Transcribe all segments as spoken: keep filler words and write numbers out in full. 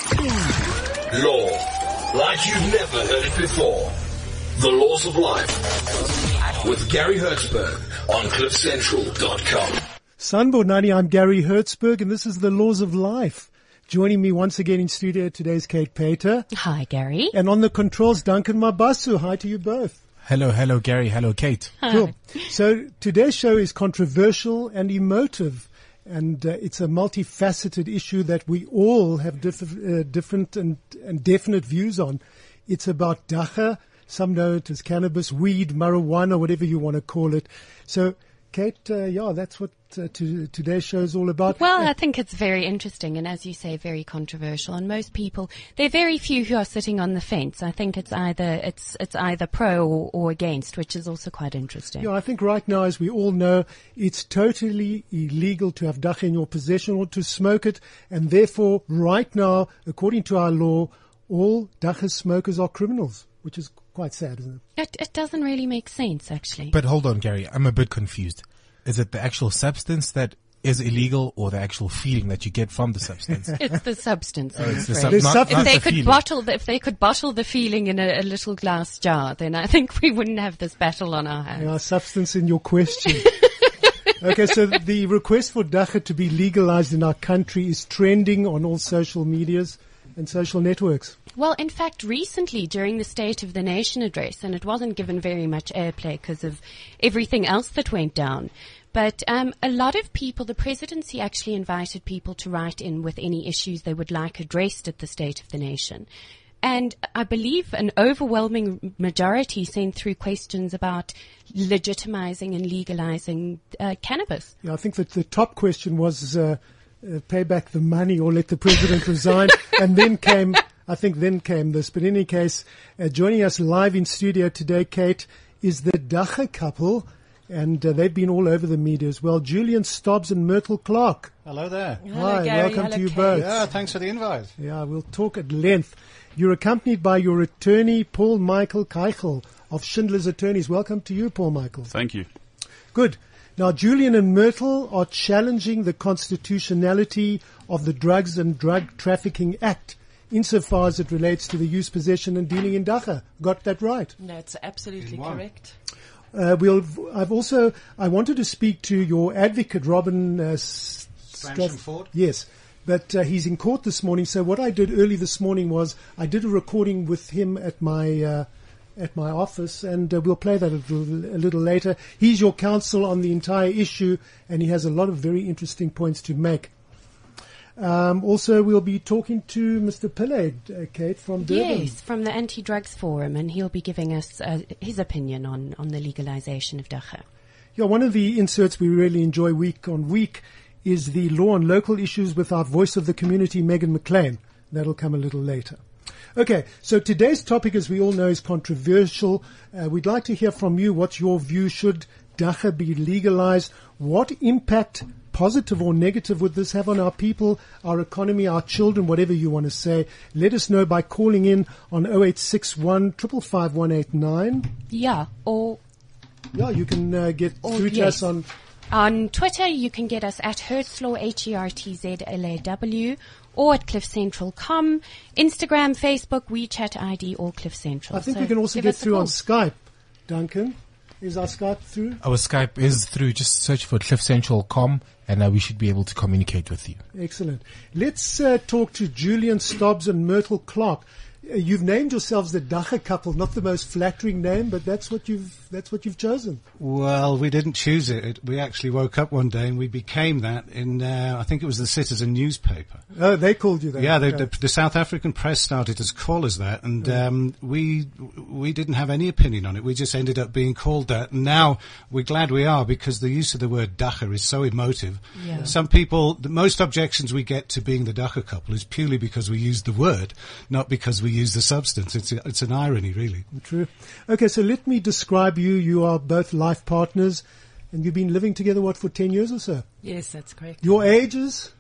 Law, like you've never heard it before. The Laws of Life with Gary Hertzberg on cliff central dot com. Sunboard ninety, I'm Gary Hertzberg, and this is The Laws of Life. Joining me once again in studio today is Kate Pater. Hi, Gary. And on the controls, Duncan Mabasu. Hi to you both. Hello, hello, Gary. Hello, Kate. Hi. Cool. So today's show is controversial and emotive, and uh, it's a multifaceted issue that we all have diff- uh, different and, and definite views on. It's about dacha, some know it as cannabis, weed, marijuana, whatever you want to call it. So, Kate, uh, yeah, that's what uh, to, today's show is all about. Well, I think it's very interesting and, as you say, very controversial. And most people, there are very few who are sitting on the fence. I think it's either it's it's either pro or, or against, which is also quite interesting. Yeah, I think right now, as we all know, it's totally illegal to have dacha in your possession or to smoke it. And therefore, right now, according to our law, all dacha smokers are criminals, which is quite sad, isn't it? It, it doesn't really make sense, actually. But hold on, Gary. I'm a bit confused. Is it the actual substance that is illegal or the actual feeling that you get from the substance? It's the substance. Oh, I'm it's the afraid. sub- The not, sub- If not they the could feeling. bottle, the, if they could bottle the feeling in a, a little glass jar, then I think we wouldn't have this battle on our hands. Yeah, substance in your question. Okay, so the request for dacha to be legalized in our country is trending on all social medias and social networks. Well, in fact, recently during the State of the Nation address, and it wasn't given very much airplay because of everything else that went down, but um, a lot of people, the presidency actually invited people to write in with any issues they would like addressed at the State of the Nation. And I believe an overwhelming majority sent through questions about legitimizing and legalizing uh, cannabis. Yeah, I think that the top question was uh, uh, pay back the money or let the president resign. And then came, I think then came this. But in any case, uh, joining us live in studio today, Kate, is the dacha couple. And uh, they've been all over the media as well. Julian Stobbs and Myrtle Clark. Hello there. Hi, welcome to you both. Yeah, thanks for the invite. Yeah, we'll talk at length. You're accompanied by your attorney, Paul Michael Keichel of Schindler's Attorneys. Welcome to you, Paul Michael. Thank you. Good. Now, Julian and Myrtle are challenging the constitutionality of the Drugs and Drug Trafficking Act insofar as it relates to the use, possession and dealing in dacha. Got that right? That's absolutely correct. Uh, we'll, I've also, I wanted to speak to your advocate, Robin uh, Stransham-Ford? Yes. But uh, he's in court this morning. So what I did early this morning was I did a recording with him at my uh, at my office, and uh, we'll play that a little, a little later. He's your counsel on the entire issue, and he has a lot of very interesting points to make. Um, also, we'll be talking to Mister Pillay, uh, Kate, from Durban. Yes, from the Anti-Drugs Forum, and he'll be giving us uh, his opinion on, on the legalization of dacha. Yeah, one of the inserts we really enjoy week on week is the law on local issues with our voice of the community, Megan McLean. That'll come a little later. Okay, so today's topic, as we all know, is controversial. Uh, we'd like to hear from you. What's your view? Should dacha be legalized? What impact, positive or negative, would this have on our people, our economy, our children, whatever you want to say? Let us know by calling in on oh eight six one, five five five, one eight nine. Yeah, or Yeah, you can uh, get Oh, through to yes. us on... on Twitter, you can get us at Hertzlaw, H E R T Z L A W, or at cliff central dot com. Instagram, Facebook, WeChat I D, or Cliff Central. I think So we can also give get us a through call. on Skype. Duncan, is our Skype through? Our Skype is through. Just search for cliff central dot com and uh, we should be able to communicate with you. Excellent. Let's uh, talk to Julian Stobbs and Myrtle Clark. Uh, you've named yourselves the dacha couple, not the most flattering name, but that's what you've that's what you've chosen. Well, we didn't choose it. it. We actually woke up one day and we became that in, uh, I think it was the Citizen newspaper. Oh, they called you that. Yeah, the, Okay. the, the South African press started to call us that, and um, we we didn't have any opinion on it. We just ended up being called that, and now we're glad we are, because the use of the word dacha is so emotive. Yeah. Some people, the most objections we get to being the dacha couple is purely because we use the word, not because we use the substance. It's a, it's an irony, really. True. Okay, so let me describe you. You are both life partners. And you've been living together, what, for ten years or so? Yes, that's correct. Your ages?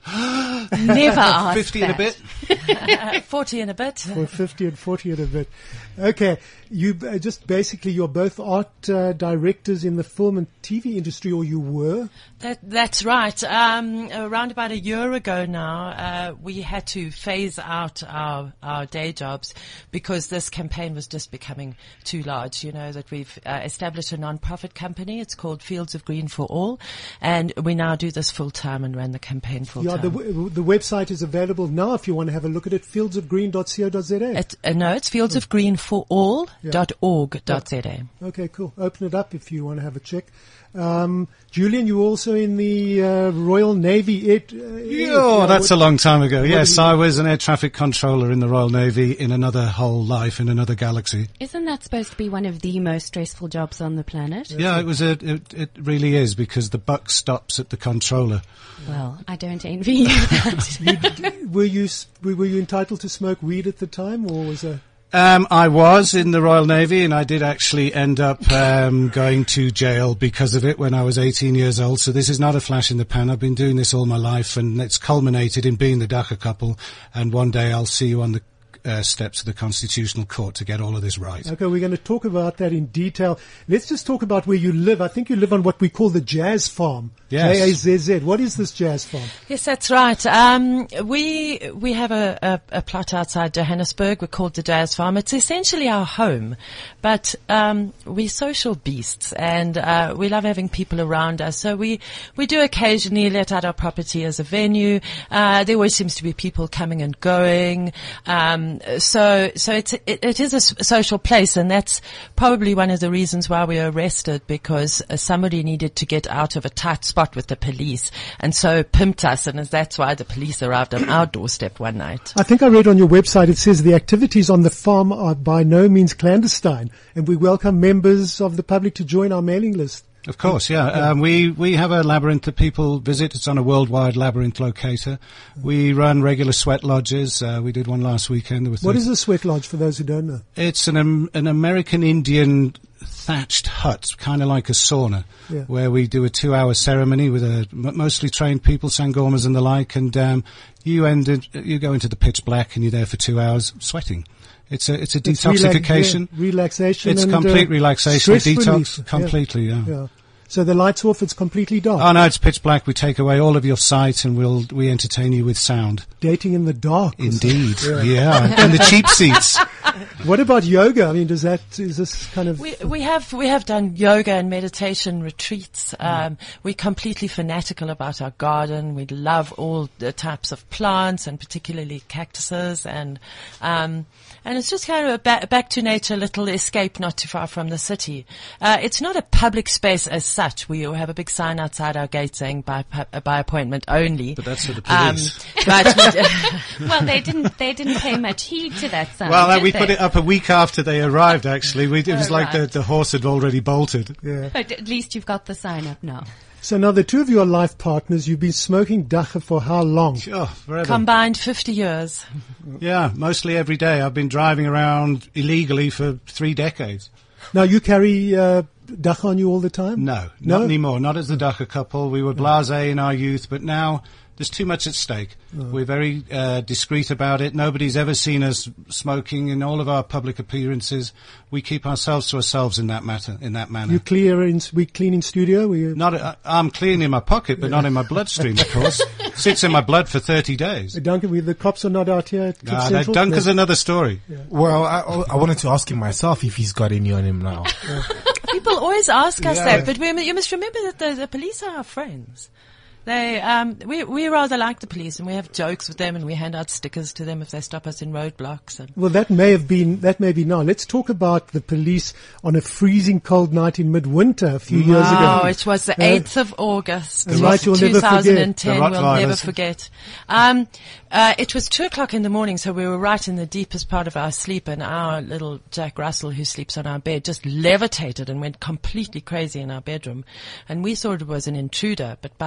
Never asked fifty that. and a bit. forty and a bit. Or fifty and forty and a bit. Okay. You uh, just basically, you're both art uh, directors in the film and T V industry, or you were? That, that's right. Um, around about a year ago now, uh, we had to phase out our, our day jobs because this campaign was just becoming too large. You know, that we've uh, established a non-profit company. It's called Fields of Green for All. And we now do this full time and run the campaign full Yeah, time. the, w- the website is available now if you want to have a look at it, fields of green dot co dot z a. It, uh, no, it's fields of green for all dot org dot z a. Okay, cool. Open it up if you want to have a check. Um, Julian, you were also in the uh, Royal Navy. It, uh, Oh, that's a long time ago. Yes, I was an air traffic controller in the Royal Navy in another whole life, in another galaxy. Isn't that supposed to be one of the most stressful jobs on the planet? Yeah, it was a, it, it really is, because the buck stops at the controller. Well, I don't envy you that. Were you s- were you entitled to smoke weed at the time, or was a Um, I was in the Royal Navy, and I did actually end up um, going to jail because of it when I was eighteen years old. So this is not a flash in the pan. I've been doing this all my life, and it's culminated in being the Dhaka couple. And one day I'll see you on the uh, steps of the Constitutional Court to get all of this right. Okay, we're going to talk about that in detail. Let's just talk about where you live. I think you live on what we call the Jazz Farm. Yes. J A Z Z. What is this Jazz Farm? Yes, that's right. Um, we we have a, a, a plot outside Johannesburg. We're called the Jazz Farm. It's essentially our home, but um, we're social beasts, and uh, we love having people around us. So we we do occasionally let out our property as a venue. Uh, there always seems to be people coming and going. Um, so so it's it, it is a s- social place, and that's probably one of the reasons why we were arrested, because uh, somebody needed to get out of a tight spot with the police, and so pimped us, and that's why the police arrived on our doorstep one night. I think I read on your website it says the activities on the farm are by no means clandestine, and we welcome members of the public to join our mailing list. Of course, yeah. Um, we, we have a labyrinth that people visit. It's on a worldwide labyrinth locator. We run regular sweat lodges. Uh, we did one last weekend. There were What thirty is a sweat lodge for those who don't know? It's an um, an American Indian thatched hut, kind of like a sauna, Yeah. where we do a two-hour ceremony with a m- mostly trained people, sangomas and the like, and um, you ended, you go into the pitch black and you're there for two hours sweating. It's a it's a It's detoxification. relax- yeah, relaxation. It's and, complete uh, relaxation, stress detox, relief. Yeah. completely. Yeah. Yeah. So the lights off, it's completely dark. Oh no, it's pitch black. We take away all of your sight and we'll we entertain you with sound. Dating in the dark. or Indeed, something. yeah. And the cheap seats. What about yoga? I mean, does that, is this kind of... We we have we have done yoga and meditation retreats. Um, we're completely fanatical about our garden. We love all the types of plants, and particularly cactuses, and um, and it's just kind of a ba- back to nature, little escape, not too far from the city. Uh, it's not a public space as such. We have a big sign outside our gate saying by pu- by appointment only. But that's for the Um, police. but we, Well, they didn't. They didn't pay much heed to that sign. Well, uh, did we they? put it up a week after they arrived, actually. We, it was Oh, like the, right. the horse had already bolted. Yeah. But at least you've got the sign up now. So now the two of you are life partners. You've been smoking dacha for how long? Oh, forever. combined fifty years. Yeah, mostly every day. I've been driving around illegally for three decades. Now you carry uh, dacha on you all the time? No, No? not anymore. Not as the Dhaka couple. We were blasé in our youth, but now there's too much at stake. We're very uh, discreet about it. Nobody's ever seen us smoking in all of our public appearances. We keep ourselves to ourselves in that matter, in that manner. You clear in, we clean in studio? We, Not, uh, I'm clean in my pocket, but not in my bloodstream, of course. Sits in my blood for thirty days. Duncan, we, the cops are not out here at Cliff Ah, that Central? Duncan's No. another story. Well, I, I wanted to ask him myself if he's got any on him now. People always ask us Yeah. that, but we, you must remember that the, the police are our friends. They, um, we, we rather like the police, and we have jokes with them, and we hand out stickers to them if they stop us in roadblocks. And Well, that may have been, that may be now. Let's talk about the police on a freezing cold night in midwinter a few years ago. Oh, it was the Uh, eighth of August. The night you'll never forget. twenty ten, The we'll never Rottweilers. forget. Um, uh, it was two o'clock in the morning, so we were right in the deepest part of our sleep, and our little Jack Russell, who sleeps on our bed, just levitated and went completely crazy in our bedroom. And we thought it was an intruder, but by the time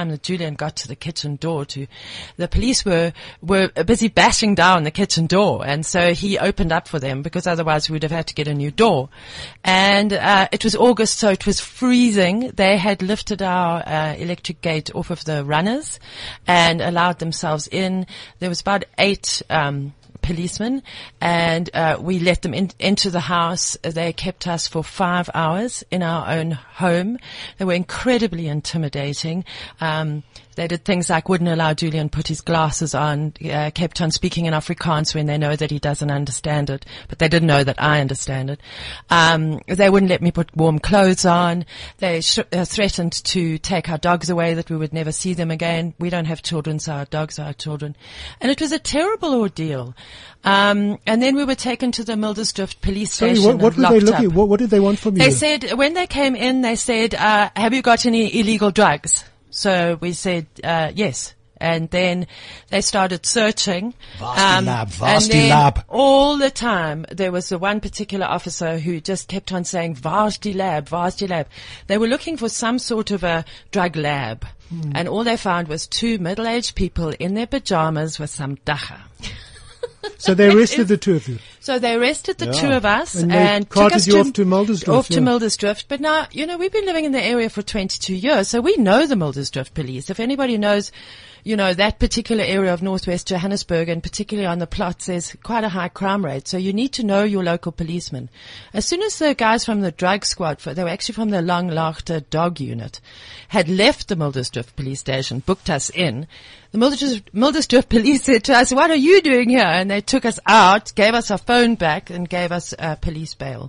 time that Julian got to the kitchen door to, the police were, were busy bashing down the kitchen door. And so he opened up for them because otherwise we would have had to get a new door. And, uh, it was August, so it was freezing. They had lifted our, uh, electric gate off of the runners and allowed themselves in. There was about eight, um, policemen, and uh, we let them in, into the house. They kept us for five hours in our own home. They were incredibly intimidating. Um, they did things like wouldn't allow Julian put his glasses on, uh, kept on speaking in Afrikaans when they know that he doesn't understand it, but they didn't know that I understand it. Um, they wouldn't let me put warm clothes on. They sh- uh, threatened to take our dogs away, that we would never see them again. We don't have children, so our dogs are our children. And it was a terrible ordeal. Um, and then we were taken to the Mildersdrift police station. Sorry, what, what and were they locked looking? up. What, what did they want from you? They said, when they came in, they said, uh, have you got any illegal drugs? So we said, uh, yes. And then they started searching. Vasti lab, vasti and then lab. all the time, there was the one particular officer who just kept on saying, vasti lab, vasti lab. They were looking for some sort of a drug lab. Hmm. And all they found was two middle-aged people in their pajamas with some dacha. So they arrested the two of you. So they arrested the Yeah. two of us And and, they took carted us you to, off to Mildersdrift, off to yeah. Mildersdrift. But now, you know, we've been living in the area for twenty-two years, so we know the Mildersdrift police. If anybody knows, you know, that particular area of northwest Johannesburg, and particularly on the plots, there's quite a high crime rate. So you need to know your local policeman. As soon as the guys from the drug squad, they were actually from the Langlaagte dog unit, had left the Mildersdrift police station, booked us in, the Mildersdrift, Mildersdrift police said to us, what are you doing here? And they took us out, gave us our phone back, and gave us uh, police bail.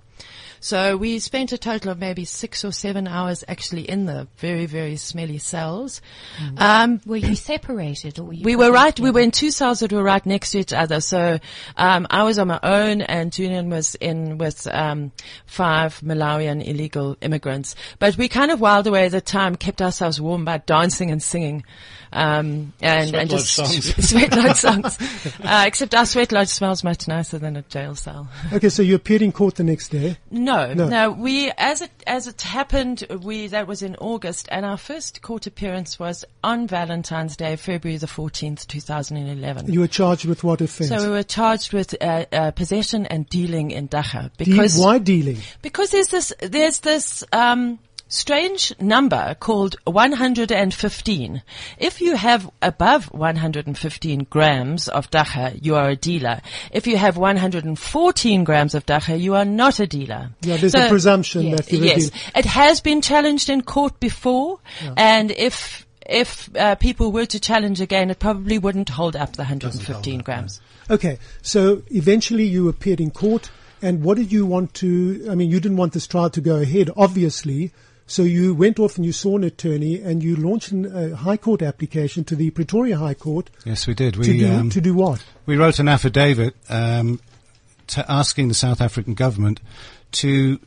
So we spent a total of maybe six or seven hours actually in the very, very smelly cells. Mm. Um, Were you separated, or were you? we were right, we were in two cells that were right next to each other. So, um, I was on my own and Julian was in with, um, five Malawian illegal immigrants. But we kind of whiled away the time, kept ourselves warm by dancing and singing. Um, and, Sweat and lodge just songs. sweat lodge songs. Uh, except our sweat lodge smells much nicer than a jail cell. Okay, so you appeared in court the next day. No, No. no, we, as it, as it happened, we, that was in August, and our first court appearance was on Valentine's Day, February the fourteenth, two thousand eleven. You were charged with what offence? So we were charged with, uh, uh, possession and dealing in dacha. De- Because, why dealing? because there's this, there's this, um, strange number called one hundred fifteen. If you have above one hundred fifteen grams of dacha, you are a dealer. If you have one hundred fourteen grams of dacha, you are not a dealer. Yeah, there's So- a presumption yes, that you're a Yes, dealer. it has been challenged in court before, Yeah. and if if uh, people were to challenge again, it probably wouldn't hold up the one hundred fifteen grams. Okay, so eventually you appeared in court, and what did you want to, I mean, you didn't want this trial to go ahead, obviously, so you went off and you saw an attorney and you launched an- a High Court application to the Pretoria High Court Yes, we did. to, We do, um, to do what? we wrote an affidavit um, to asking the South African government to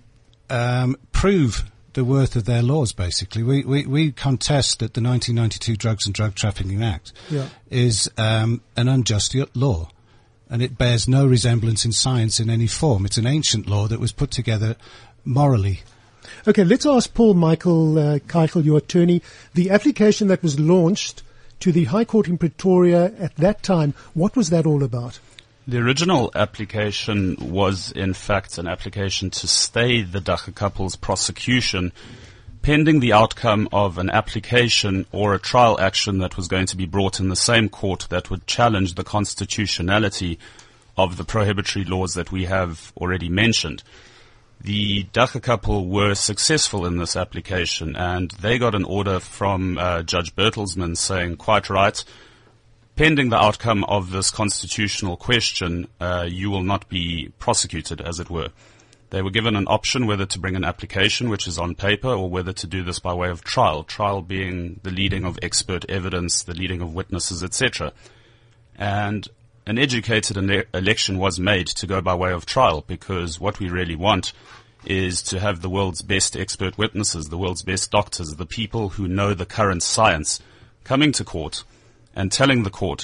um, prove the worth of their laws. Basically, we, we we contest that the nineteen ninety-two Drugs and Drug Trafficking Act Yeah. is um, an unjust law, and it bears no resemblance in science in any form. It's an ancient law that was put together morally. Okay, let's ask Paul Michael uh, Keichel, your attorney, the application that was launched to the High Court in Pretoria at that time, what was that all about? The original application was, in fact, an application to stay the dacha couple's prosecution pending the outcome of an application or a trial action that was going to be brought in the same court that would challenge the constitutionality of the prohibitory laws that we have already mentioned. The dacha couple were successful in this application, and they got an order from uh, Judge Bertelsmann saying, quite right, pending the outcome of this constitutional question, uh, you will not be prosecuted, as it were. They were given an option whether to bring an application, which is on paper, or whether to do this by way of trial, trial being the leading of expert evidence, the leading of witnesses, et cetera. And an educated ele- election was made to go by way of trial, because what we really want is to have the world's best expert witnesses, the world's best doctors, the people who know the current science, coming to court and telling the court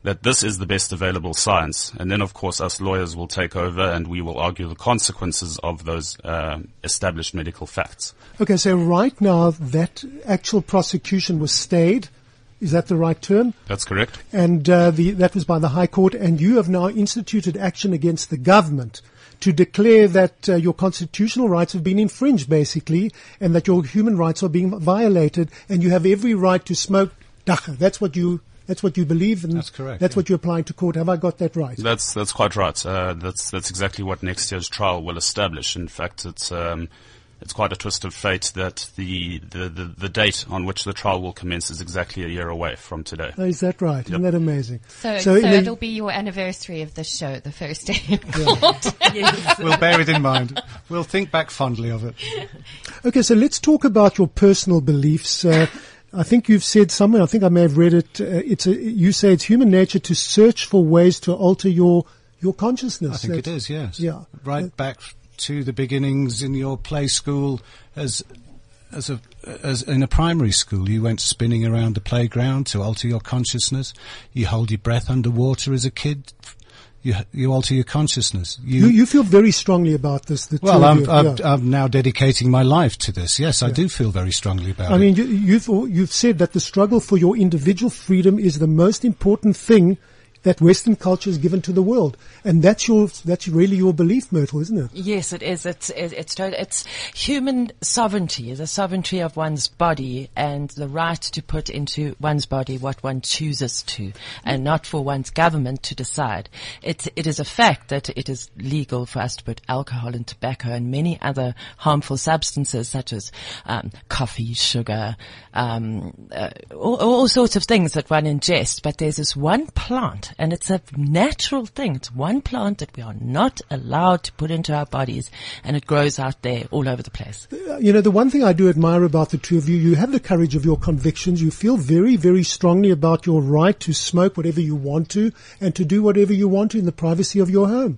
that this is the best available science. And then, of course, us lawyers will take over and we will argue the consequences of those uh, established medical facts. Okay, so right now that actual prosecution was stayed. Is that the right term? That's correct. And uh, the, that was by the High Court, and you have now instituted action against the government to declare that uh, your constitutional rights have been infringed, basically, and that your human rights are being violated, and you have every right to smoke dagga. That's what you That's what you believe, and that's correct. That's yeah. what you're applying to court. Have I got that right? That's that's quite right. Uh, that's that's exactly what next year's trial will establish. In fact, it's um, it's quite a twist of fate that the, the, the, the date on which the trial will commence is exactly a year away from today. Oh, is that right? Yep. Isn't that amazing? So, so, so it'll be your anniversary of this show, the first day in court. Yes. We'll bear it in mind. We'll think back fondly of it. Okay, so let's talk about your personal beliefs. Uh, I think you've said somewhere, I think I may have read it, uh, it's a, you say it's human nature to search for ways to alter your, your consciousness. I think That's, it is, yes. Yeah. Right uh, back to the beginnings in your play school as, as a, as in a primary school. You went spinning around the playground to alter your consciousness. You hold your breath underwater as a kid. You, you alter your consciousness. You, you, you feel very strongly about this. The well, I'm, I'm, yeah. I'm now dedicating my life to this. Yes, I yeah. do feel very strongly about I it. I mean, you, you've, you've said that the struggle for your individual freedom is the most important thing that Western culture has given to the world. And that's your, that's really your belief, Myrtle, isn't it? Yes, it is. It's, it's, it's, it's human sovereignty, the sovereignty of one's body and the right to put into one's body what one chooses to, and not for one's government to decide. It, it is a fact that it is legal for us to put alcohol and tobacco and many other harmful substances such as, um, coffee, sugar, um, uh, all, all sorts of things that one ingests. But there's this one plant, and it's a natural thing. It's one plant that we are not allowed to put into our bodies, and it grows out there all over the place. You know, the one thing I do admire about the two of you, you have the courage of your convictions. You feel very, very strongly about your right to smoke whatever you want to and to do whatever you want to in the privacy of your home.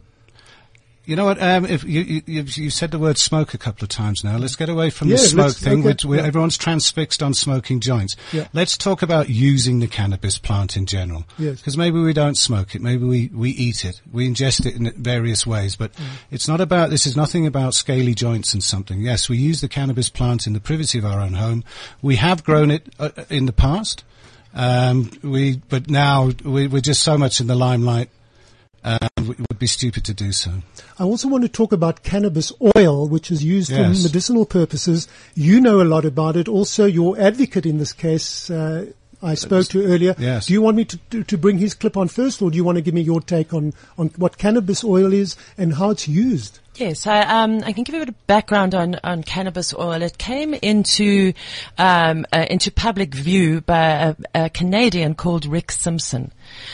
You know what? Um, if you, you, you said the word smoke a couple of times now. Let's get away from yeah, the smoke thing, okay, which yeah. everyone's transfixed on smoking joints. Yeah. Let's talk about using the cannabis plant in general. Yes. Because maybe we don't smoke it, maybe we, we eat it, we ingest it in various ways. But mm. it's not about. This is nothing about scaly joints and something. Yes, we use the cannabis plant in the privacy of our own home. We have grown it uh, in the past, um, we but now we, we're just so much in the limelight. Uh, it would be stupid to do so. I also want to talk about cannabis oil, which is used yes. for medicinal purposes. You know a lot about it. Also, your advocate in this case, uh, I spoke to earlier. Yes. Do you want me to, to, to bring his clip on first, or do you want to give me your take on, on what cannabis oil is and how it's used? Yes, I, um, I can give you a bit of background on, on cannabis oil. It came into um, uh, into public view by a, a Canadian called Rick Simpson.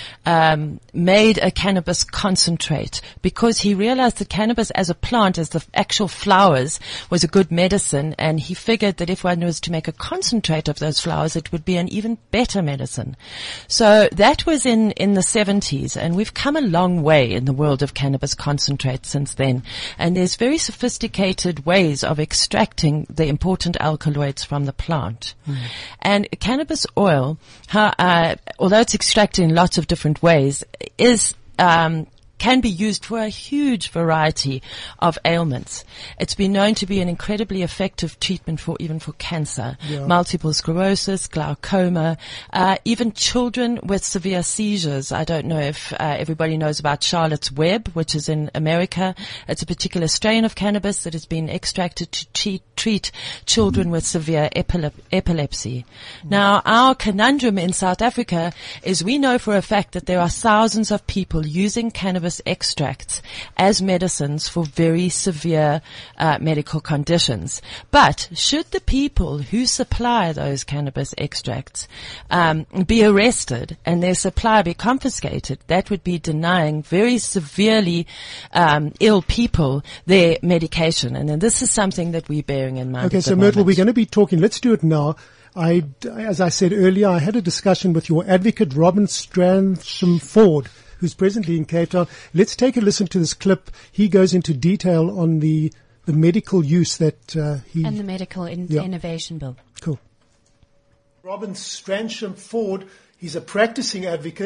Um, made a cannabis concentrate because he realized that cannabis as a plant, as the actual flowers, was a good medicine, and he figured that if one was to make a concentrate of those flowers, it would be an even better medicine. So that was in, in the seventies, and we've come a long way in the world of cannabis concentrate since then. And there's very sophisticated ways of extracting the important alkaloids from the plant. Mm. And cannabis oil, how, uh, although it's extracted in lots of different ways, is um, can be used for a huge variety of ailments. It's been known to be an incredibly effective treatment for even for cancer, yeah. multiple sclerosis, glaucoma, uh, even children with severe seizures. I don't know if uh, everybody knows about Charlotte's Web, which is in America. It's a particular strain of cannabis that has been extracted to treat, treat children with severe epilep- epilepsy. Mm. Now, our conundrum in South Africa is we know for a fact that there are thousands of people using cannabis extracts as medicines for very severe uh, medical conditions. But should the people who supply those cannabis extracts um, be arrested and their supply be confiscated, that would be denying very severely um, ill people their medication. And then this is something that we're bearing in mind. Okay, at the so Myrtle, moment. we're going to be talking. Let's do it now. I, as I said earlier, I had a discussion with your advocate, Robin Stransham Ford, who's presently in Cape Town. Let's take a listen to this clip. He goes into detail on the, the medical use that uh, he... And the medical in- yeah. innovation bill. Cool. Robin Stransham Ford, he's a practicing advocate,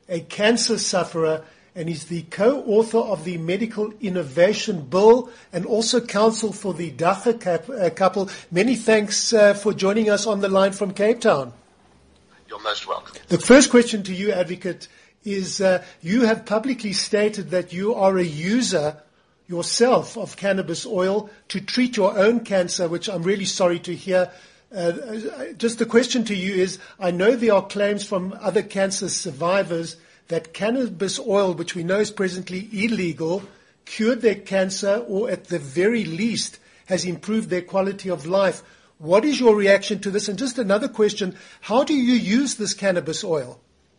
a cancer sufferer, and he's the co-author of the Medical Innovation Bill and also counsel for the Dagga cap, uh, couple. Many thanks uh, for joining us on the line from Cape Town. You're most welcome. The first question to you, Advocate, is uh, you have publicly stated that you are a user yourself of cannabis oil to treat your own cancer, which I'm really sorry to hear. Uh, just the question to you is, I know there are claims from other cancer survivors that cannabis oil, which we know is presently illegal, cured their cancer or at the very least has improved their quality of life. What is your reaction to this? And just another question, how do you use this cannabis oil?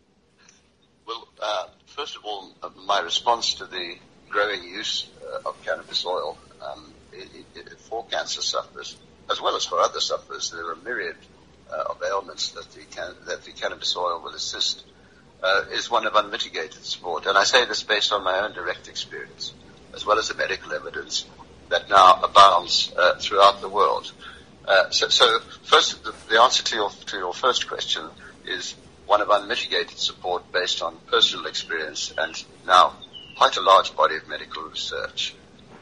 Well, uh, first of all, uh, my response to the growing use uh, of cannabis oil um, it, it, for cancer sufferers, as well as for other sufferers, there are a myriad uh, of ailments that the, can- that the cannabis oil will assist. Uh, is one of unmitigated support. And I say this based on my own direct experience, as well as the medical evidence that now abounds uh, throughout the world. Uh, so, so first, the, the answer to your, to your first question is one of unmitigated support based on personal experience and now quite a large body of medical research.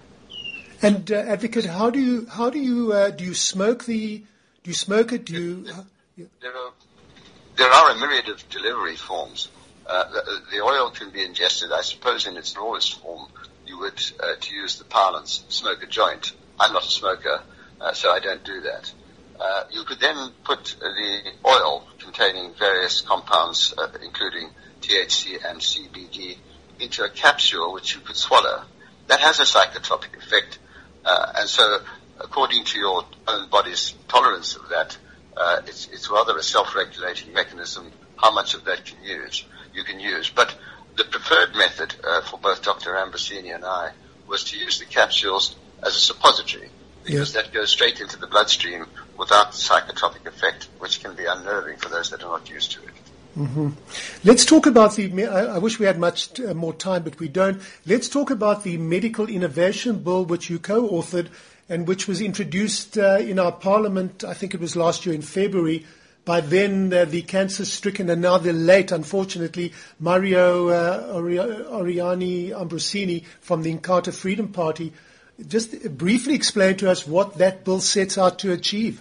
And uh, Advocate, how do you, how do you, uh, do you smoke the, do you smoke it? Do you, uh, yeah. There are There are a myriad of delivery forms. Uh, the, the oil can be ingested, I suppose, in its rawest form. You would, uh, to use the parlance, smoke a joint. I'm not a smoker, uh, so I don't do that. Uh, you could then put uh, the oil containing various compounds, uh, including T H C and C B D, into a capsule which you could swallow. That has a psychotropic effect, uh, and so, according to your own body's tolerance of that, Uh, it's, it's rather a self-regulating mechanism how much of that can use, you can use. But the preferred method uh, for both Doctor Ambrosini and I was to use the capsules as a suppository, because yes. that goes straight into the bloodstream without the psychotropic effect, which can be unnerving for those that are not used to it. Mm-hmm. Let's talk about the, I, I wish we had much uh, more time, but we don't. Let's talk about the Medical Innovation Bill, which you co-authored, and which was introduced uh, in our parliament, I think it was last year in February, by then uh, the cancer-stricken and now the late, unfortunately, Mario uh, Ori- Oriani Ambrosini from the Inkatha Freedom Party. Just briefly explain to us what that bill sets out to achieve.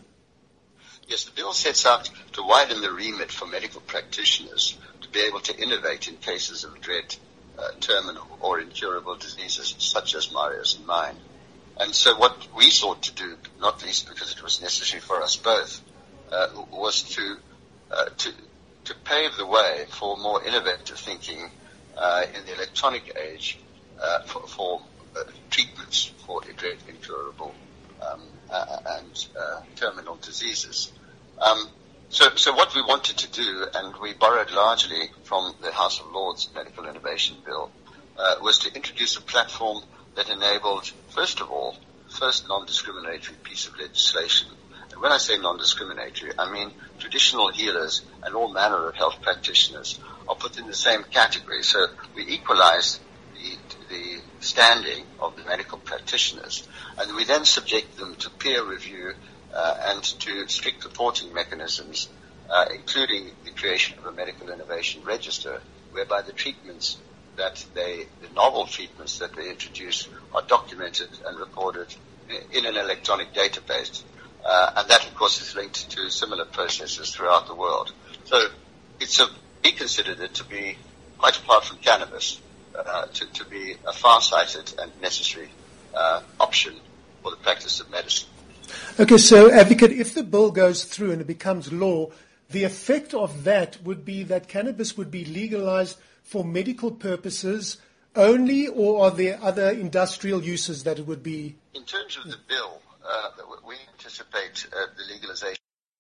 Yes, the bill sets out to widen the remit for medical practitioners to be able to innovate in cases of dread, uh, terminal or incurable diseases such as Mario's and mine. And so what we sought to do, not least because it was necessary for us both, uh, was to, uh, to to pave the way for more innovative thinking uh, in the electronic age uh, for, for uh, treatments for dread, incurable um, uh, and uh, terminal diseases. Um, so, so what we wanted to do, and we borrowed largely from the House of Lords Medical Innovation Bill, uh, was to introduce a platform that enabled, first of all, first non-discriminatory piece of legislation. And when I say non-discriminatory, I mean traditional healers and all manner of health practitioners are put in the same category. So we equalize the, the standing of the medical practitioners, and we then subject them to peer review uh, and to strict reporting mechanisms, uh, including the creation of a medical innovation register, whereby the treatments that they, the novel treatments that they introduce are documented and recorded in an electronic database. Uh, and that, of course, is linked to similar processes throughout the world. So it's a, we considered it to be, quite apart from cannabis, uh, to, to be a far-sighted and necessary uh, option for the practice of medicine. Okay, so, Advocate, if the bill goes through and it becomes law, the effect of that would be that cannabis would be legalized for medical purposes only, or are there other industrial uses that it would be? In terms of the bill, uh, we anticipate uh, the legalization.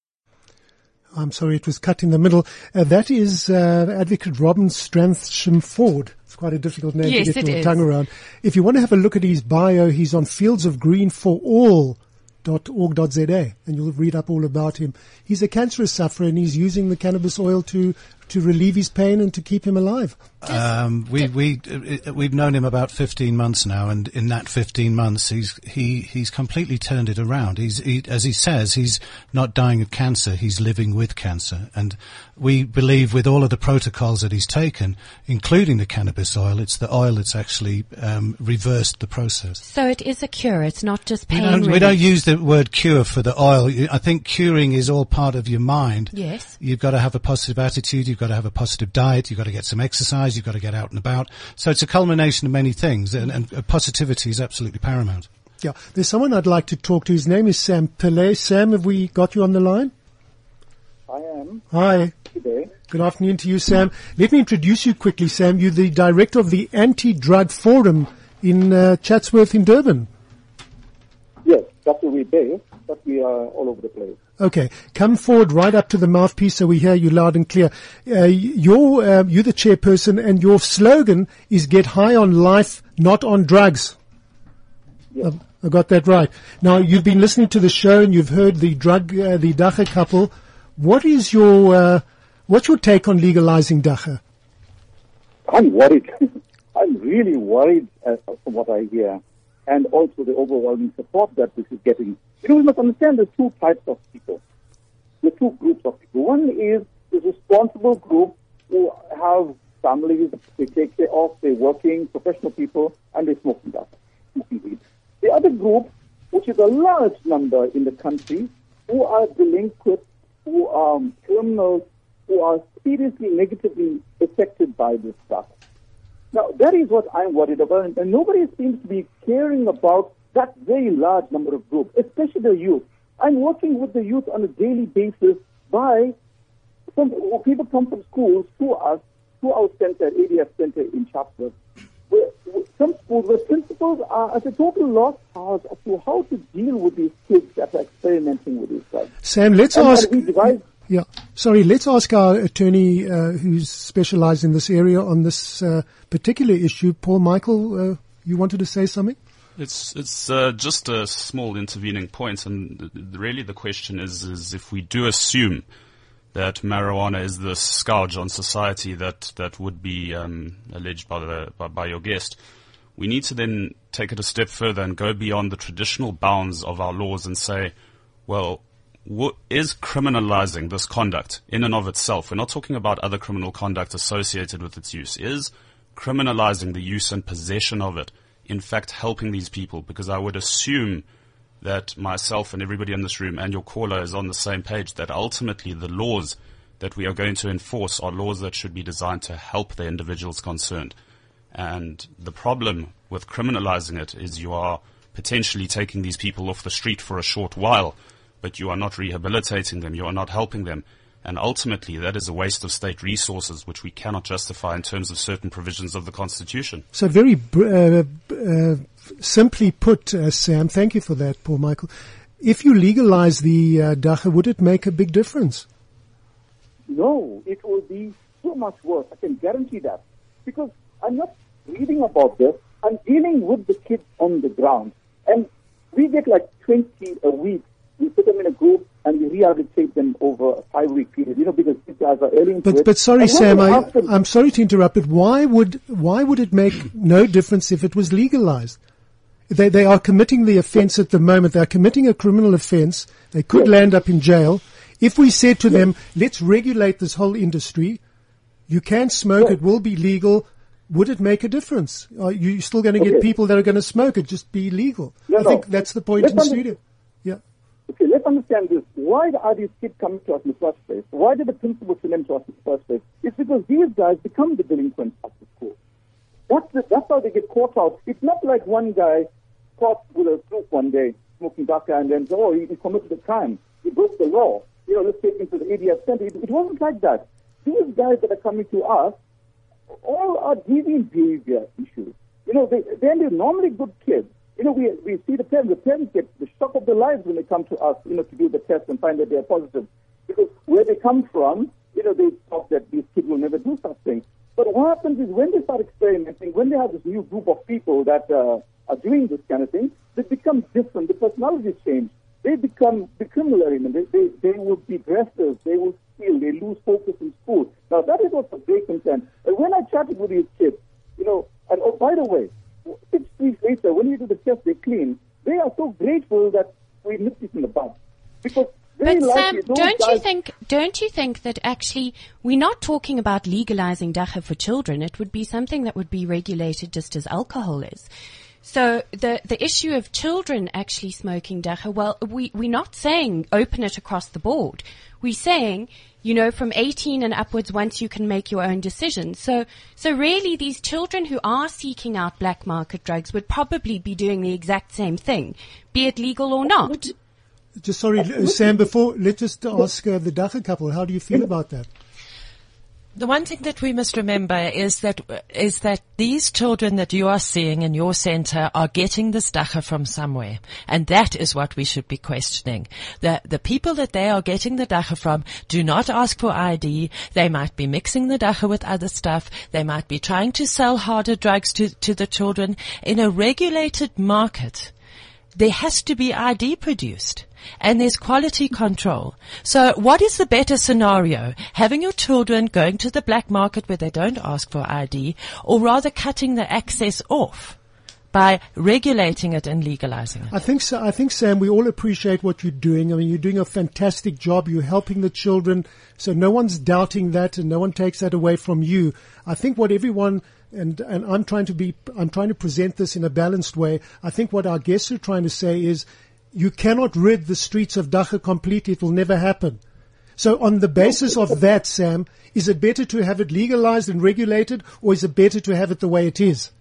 I'm sorry, it was cut in the middle. Uh, that is uh, Advocate Robin Stransham Ford. It's quite a difficult name yes, to get your is. tongue around. If you want to have a look at his bio, he's on fields of green for all dot org dot z a, and you'll read up all about him. He's a cancer sufferer, and he's using the cannabis oil to to relieve his pain and to keep him alive? Um, we we uh, we've known him about fifteen months now, and in that fifteen months, he's he he's completely turned it around. He's he, as he says, he's not dying of cancer; he's living with cancer. And we believe, with all of the protocols that he's taken, including the cannabis oil, it's the oil that's actually um, reversed the process. So it is a cure. It's not just We pain don't, relief. we don't use the word cure for the oil. I think curing is all part of your mind. Yes. You've got to have a positive attitude. You've got to have a positive diet. You've got to get some exercise. You've got to get out and about. So it's a culmination of many things, and, and uh, positivity is absolutely paramount. Yeah, there's someone I'd like to talk to. His name is Sam Pillay. Sam, have we got you on the line? I am. Hi. Today. Good afternoon to you, Sam. Let me introduce you quickly, Sam. You're the director of the Anti-Drug Forum in uh, Chatsworth in Durban. Yes, that's where we're based, but we are all over the place. Okay, come forward right up to the mouthpiece so we hear you loud and clear. Uh, you're, uh, you're the chairperson, and your slogan is "Get high on life, not on drugs." Yes. I got that right. Now, you've been listening to the show and you've heard the drug, uh, the dacha couple. What is your, uh, what's your take on legalizing dacha? I'm worried. I'm really worried uh, from what I hear, and also the overwhelming support that this is getting. You know, we must understand there's two types of people. There are two groups of people. One is the responsible group who have families, they take care of, they're working, professional people, and they're smoking dacha, smoking weed. The other group, which is a large number in the country, who are delinquent, who are criminals, who are seriously negatively affected by this stuff. Now, that is what I'm worried about, and, and nobody seems to be caring about that very large number of groups, especially the youth. I'm working with the youth on a daily basis by some people come from schools to us, to our center, A D F Center in Chatsworth. Where, where some schools where principals are at a total loss cause as to how to deal with these kids that are experimenting with these drugs. Sam, let's And- ask. and we devise- Yeah, sorry. Let's ask our attorney, uh, who's specialised in this area on this uh, particular issue. Paul Michael, uh, you wanted to say something? It's it's uh, just a small intervening point, and th- th- really the question is is if we do assume that marijuana is the scourge on society that that would be um, alleged by the by, by your guest, we need to then take it a step further and go beyond the traditional bounds of our laws and say, well, what is criminalizing this conduct in and of itself? We're not talking about other criminal conduct associated with its use. Is criminalizing the use and possession of it in fact helping these people? Because I would assume that myself and everybody in this room and your caller is on the same page, that ultimately the laws that we are going to enforce are laws that should be designed to help the individuals concerned. And the problem with criminalizing it is you are potentially taking these people off the street for a short while, but you are not rehabilitating them, you are not helping them. And ultimately, that is a waste of state resources, which we cannot justify in terms of certain provisions of the Constitution. So very uh, uh, simply put, uh, Sam, thank you for that, Paul Michael. If you legalize the uh, dacha, would it make a big difference? No, it will be so much worse. I can guarantee that. Because I'm not reading about this. I'm dealing with the kids on the ground. And we get like twenty a week. We put them in a group and we rehabilitate them over a five-week period, you know, because these guys are early into But it. but sorry, And when Sam, we I, ask them- I'm sorry to interrupt, but why would why would it make no difference if it was legalized? They they are committing the offence at the moment. They are committing a criminal offence. They could Yes. land up in jail. If we said to them, let's regulate this whole industry, you can smoke, Yes. it will be legal, would it make a difference? Are you still going to get Okay. people that are going to smoke it? Just be legal. No, I no. think that's the point Let's in under- studio. Yeah. Okay, let's understand this. Why are these kids coming to us in the first place? Why did the principal send them to us in the first place? It's because these guys become the delinquents at the school. That's, the, that's how they get caught out. It's not like one guy caught with a group one day smoking dacha and then, oh, he, he committed a crime. He broke the law. You know, let's take him to the A D F center. It, it wasn't like that. These guys that are coming to us all are deviant behavior issues. You know, they, they're normally good kids. You know, we we see the parents. The parents get the shock of their lives when they come to us, you know, to do the test and find that they're positive. Because where they come from, you know, they thought that these kids will never do such things. But what happens is when they start experimenting, when they have this new group of people that uh, are doing this kind of thing, they become different. The personalities change. They become the criminal element. They, they, they will be aggressive. They will feel, they lose focus in school. Now, that is also very concern. And when I chatted with these kids, you know, and oh, by the way, six weeks later, when we do the test, they clean, they are so grateful that we nipped it in the bud. Because very But Sam, likely, those don't you guys- think? Don't you think that actually we're not talking about legalizing dagga for children? It would be something that would be regulated just as alcohol is. So the the issue of children actually smoking dagga, well, we we're not saying open it across the board. We're saying, you know, from eighteen and upwards, once you can make your own decisions. So so really, these children who are seeking out black market drugs would probably be doing the exact same thing, be it legal or not. Just sorry, uh, Sam, before, let's just ask uh, the dagga couple, how do you feel about that? The one thing that we must remember is that is that these children that you are seeing in your center are getting this dagga from somewhere, and that is what we should be questioning. The the people that they are getting the dagga from do not ask for I D. They might be mixing the dagga with other stuff. They might be trying to sell harder drugs to to the children. In a regulated market, there has to be I D produced. And there's quality control. So what is the better scenario? Having your children going to the black market where they don't ask for I D, or rather cutting the access off by regulating it and legalizing it? I think so. I think, Sam, we all appreciate what you're doing. I mean, you're doing a fantastic job. You're helping the children. So no one's doubting that, and no one takes that away from you. I think what everyone, and, and I'm trying to be, I'm trying to present this in a balanced way. I think what our guests are trying to say is, you cannot rid the streets of dagga completely. It will never happen. So on the basis of that, Sam, is it better to have it legalized and regulated, or is it better to have it the way it is?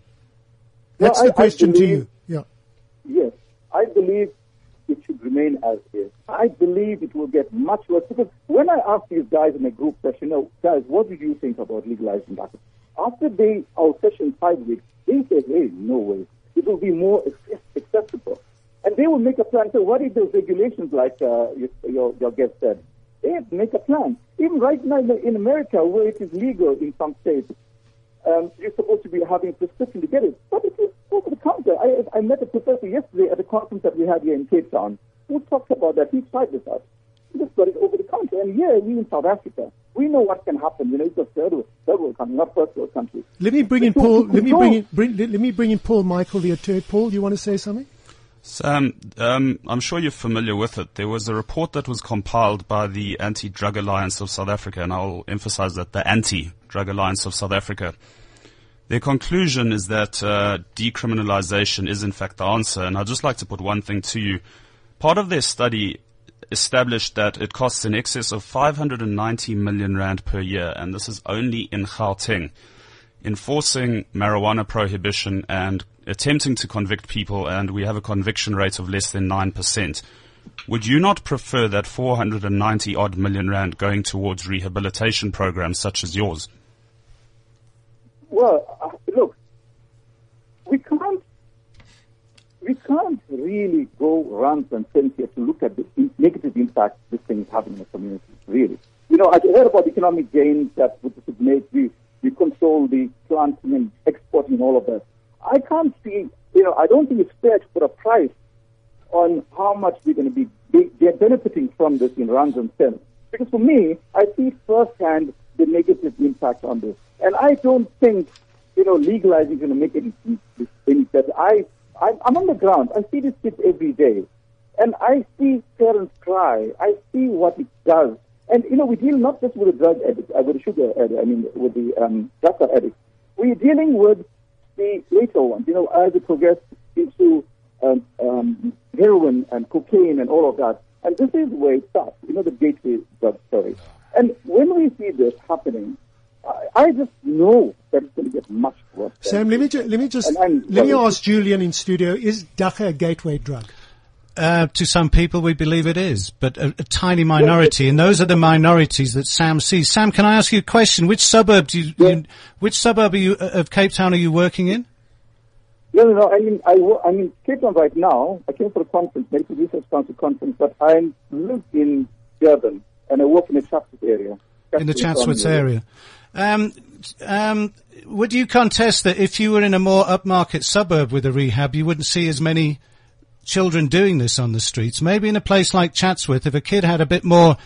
That's Well, the I- question I to believe- you. Yeah. Yes, I believe it should remain as is. I believe it will get much worse, because when I ask these guys in a group session, you know, guys, what do you think about legalizing dagga? After they, our session five weeks, they say, hey, no way. It will be more access- accessible. And they will make a plan. So what if those regulations, like uh, your, your, your guest said? They have to make a plan. Even right now in America, where it is legal in some states, um, you're supposed to be having a prescription to get it. But it is over the counter. I, I met a professor yesterday at a conference that we had here in Cape Town who talked about that. He tried with us. He just got it over the counter. And here, we in South Africa, we know what can happen. You know, it's a third world, third world country, not first world country. Let me bring in So Paul. to Let me control- bring in. Bring, let, let me bring in Paul Michael, the attorney. Paul, you want to say something? Sam, um, I'm sure you're familiar with it. There was a report that was compiled by the Anti-Drug Alliance of South Africa, and I'll emphasize that the Anti-Drug Alliance of South Africa. Their conclusion is that uh, decriminalization is in fact the answer, and I'd just like to put one thing to you. Part of their study established that it costs in excess of five hundred ninety million rand per year, and this is only in Gauteng, enforcing marijuana prohibition and attempting to convict people, and we have a conviction rate of less than nine percent. Would you not prefer that four hundred ninety odd million rand going towards rehabilitation programs such as yours? Well, uh, look, we can't, we can't really go round and center here to look at the in- negative impact this thing is having in the community, really. You know, I heard about economic gains that would make, we, we control the planting and exporting and all of that. I can't see, you know, I don't think it's fair to put a price on how much we're going to be, be they're benefiting from this in rands and cents. Because for me, I see firsthand the negative impact on this. And I don't think, you know, legalizing is going to make any, any better. I, I, I'm on the ground. I see these kids every day. And I see parents cry. I see what it does. And, you know, we deal not just with the drug addict, uh, with the sugar addict, I mean, with the um, drug addict. We're dealing with the later ones, you know, as it progressed into um, um, heroin and cocaine and all of that. And this is where it starts, you know, the gateway drug story. And when we see this happening, I, I just know that it's going to get much worse. Sam, let me ju- let me just And I'm let me sorry. ask Julian in studio: is dagga a gateway drug? Uh, to some people, we believe it is, but a, a tiny minority, and those are the minorities that Sam sees. Sam, can I ask you a question? Which suburb do you, Yeah. you which suburb are you, uh, of Cape Town are you working in? No, no, no. I mean, I, wo- I mean, Cape Town right now. I came for a conference, Medical Research Council conference, but I live in Durban and I work in the Chatsworth area. In the Chatsworth Chatsworth area. Um, um, would you contest that if you were in a more upmarket suburb with a rehab, you wouldn't see as many children doing this on the streets? Maybe in a place like Chatsworth, if a kid had a bit more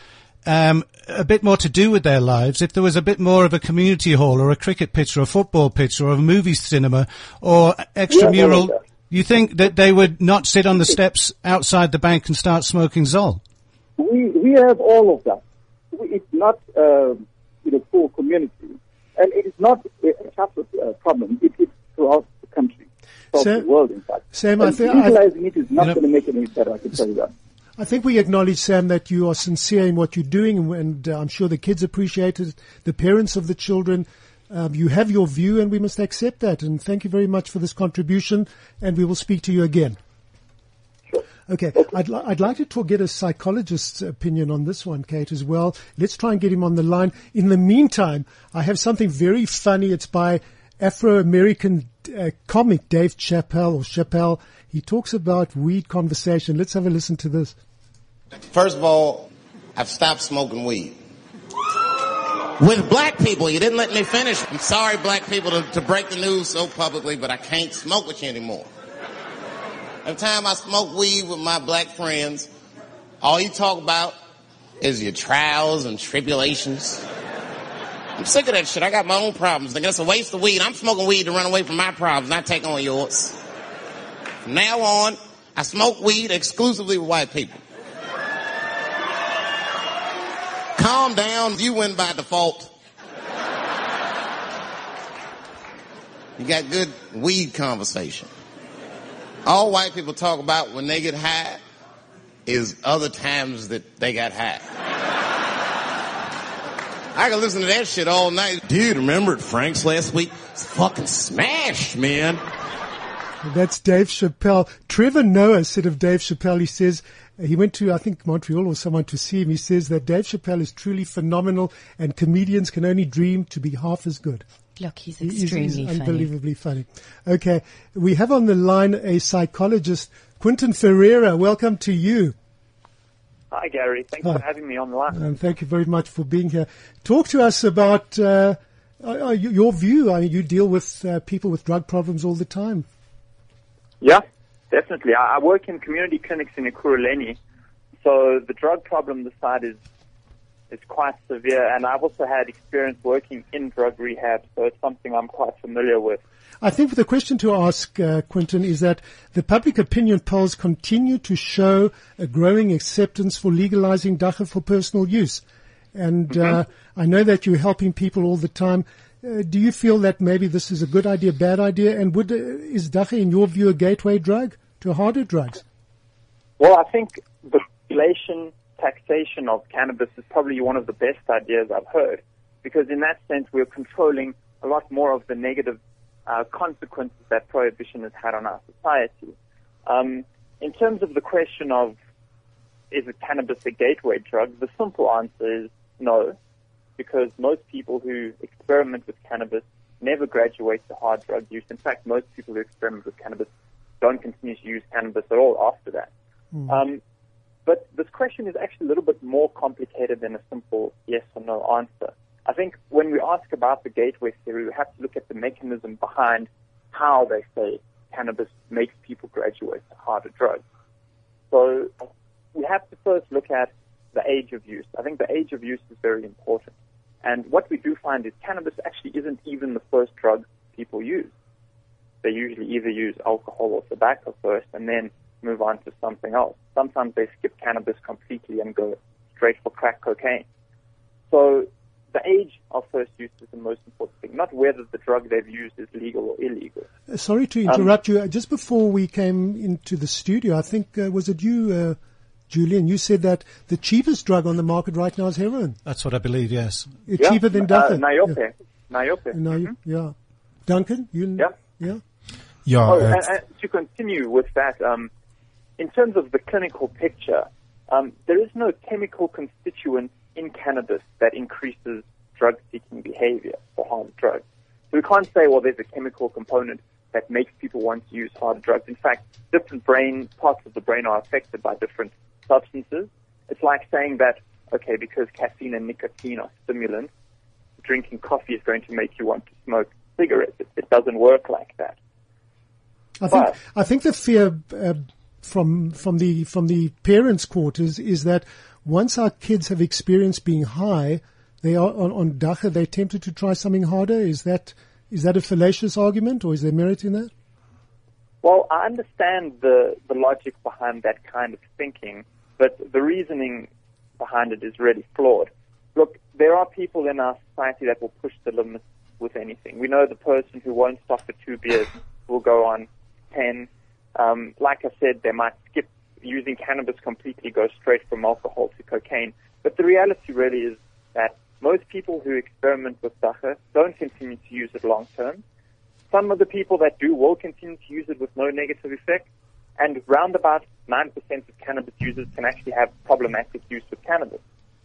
um, a bit more to do with their lives if there was a bit more of a community hall or a cricket pitch or a football pitch or a movie cinema or extramural? Yeah, you think that they would not sit on the steps outside the bank and start smoking Zol? We we have all of that. It's not uh, you know for community, and it is not a Chatsworth uh, problem. It is throughout the country, throughout Sam, the world, in fact. Sam, and I think legalizing it is not you know, going to make it any better. I can tell you that. I think we acknowledge, Sam, that you are sincere in what you're doing, and uh, I'm sure the kids appreciate it, the parents of the children. Um, you have your view, and we must accept that. And thank you very much for this contribution, and we will speak to you again. Sure. Okay, I'd, li- I'd like to talk, get a psychologist's opinion on this one, Kate, as well. Let's try and get him on the line. In the meantime, I have something very funny. It's by Afro-American uh, comic Dave Chappelle, or Chappelle. He talks about weed conversation. Let's have a listen to this. First of all, I've stopped smoking weed. With black people, you didn't let me finish. I'm sorry, black people, to, to break the news so publicly, but I can't smoke with you anymore. Every time I smoke weed with my black friends, all you talk about is your trials and tribulations. I'm sick of that shit. I got my own problems. Nigga, that's a waste of weed. I'm smoking weed to run away from my problems, not take on yours. From now on, I smoke weed exclusively with white people. Calm down. You win by default. You got good weed conversation. All white people talk about when they get high is other times that they got high. I can listen to that shit all night. Dude, remember at Frank's last week? It's fucking smash, man. That's Dave Chappelle. Trevor Noah said of Dave Chappelle, he says, he went to, I think, Montreal or someone to see him. He says that Dave Chappelle is truly phenomenal and comedians can only dream to be half as good. Look, he's He is- extremely he's funny. unbelievably funny. Okay, we have on the line a psychologist, Quentin Ferreira. Welcome to you. Hi, Gary. Thanks Hi. for having me on the line. And thank you very much for being here. Talk to us about uh, uh, your view. I mean, you deal with uh, people with drug problems all the time. Yeah, definitely. I, I work in community clinics in Ekurhuleni, so the drug problem this side is is quite severe, and I've also had experience working in drug rehab, so it's something I'm quite familiar with. I think the question to ask, uh, Quentin, is that the public opinion polls continue to show a growing acceptance for legalizing dacha for personal use. And mm-hmm. uh, I know that you're helping people all the time. Uh, do you feel that maybe this is a good idea, bad idea? And would uh, is dacha, in your view, a gateway drug to harder drugs? Well, I think the regulation, taxation of cannabis is probably one of the best ideas I've heard, because in that sense we're controlling a lot more of the negative uh, consequences that prohibition has had on our society. Um, in terms of the question of is it cannabis a gateway drug, the simple answer is no, because most people who experiment with cannabis never graduate to hard drug use. In fact, most people who experiment with cannabis don't continue to use cannabis at all after that. Mm. Um, but this question is actually a little bit more complicated than a simple yes or no answer. I think when we ask about the gateway theory, we have to look at the mechanism behind how they say cannabis makes people graduate to harder drugs. So we have to first look at the age of use. I think the age of use is very important. And what we do find is cannabis actually isn't even the first drug people use. They usually either use alcohol or tobacco first and then move on to something else. Sometimes they skip cannabis completely and go straight for crack cocaine. So the age of first use is the most important thing, not whether the drug they've used is legal or illegal. Uh, sorry to interrupt um, you. Just before we came into the studio, I think, uh, was it you, uh, Julian, you said that the cheapest drug on the market right now is heroin. That's what I believe, yes. It's yeah. cheaper than uh, dacha. Niope. Yeah. Niope. No, mm-hmm. Yeah. Duncan, you? Yeah. Yeah. Yeah. Oh, uh, and, and to continue with that, um, in terms of the clinical picture, um, there is no chemical constituent in cannabis that increases drug-seeking behavior for harder drugs. So we can't say, well, there's a chemical component that makes people want to use harder drugs. In fact, different brain parts of the brain are affected by different substances. It's like saying that, okay, because caffeine and nicotine are stimulants, drinking coffee is going to make you want to smoke cigarettes. It, it doesn't work like that. I think But, I think the fear, uh, from from the from the parents' quarters is that once our kids have experienced being high, they are on, on dacha, they're tempted to try something harder. Is that is that a fallacious argument, or is there merit in that? Well, I understand the, the logic behind that kind of thinking, but the reasoning behind it is really flawed. Look, there are people in our society that will push the limits with anything. We know the person who won't stop for two beers will go on ten. Um, like I said, they might skip using cannabis completely, go straight from alcohol to cocaine. But the reality really is that most people who experiment with dacha don't continue to use it long term. Some of the people that do will continue to use it with no negative effect, and round about nine percent of cannabis users can actually have problematic use with cannabis.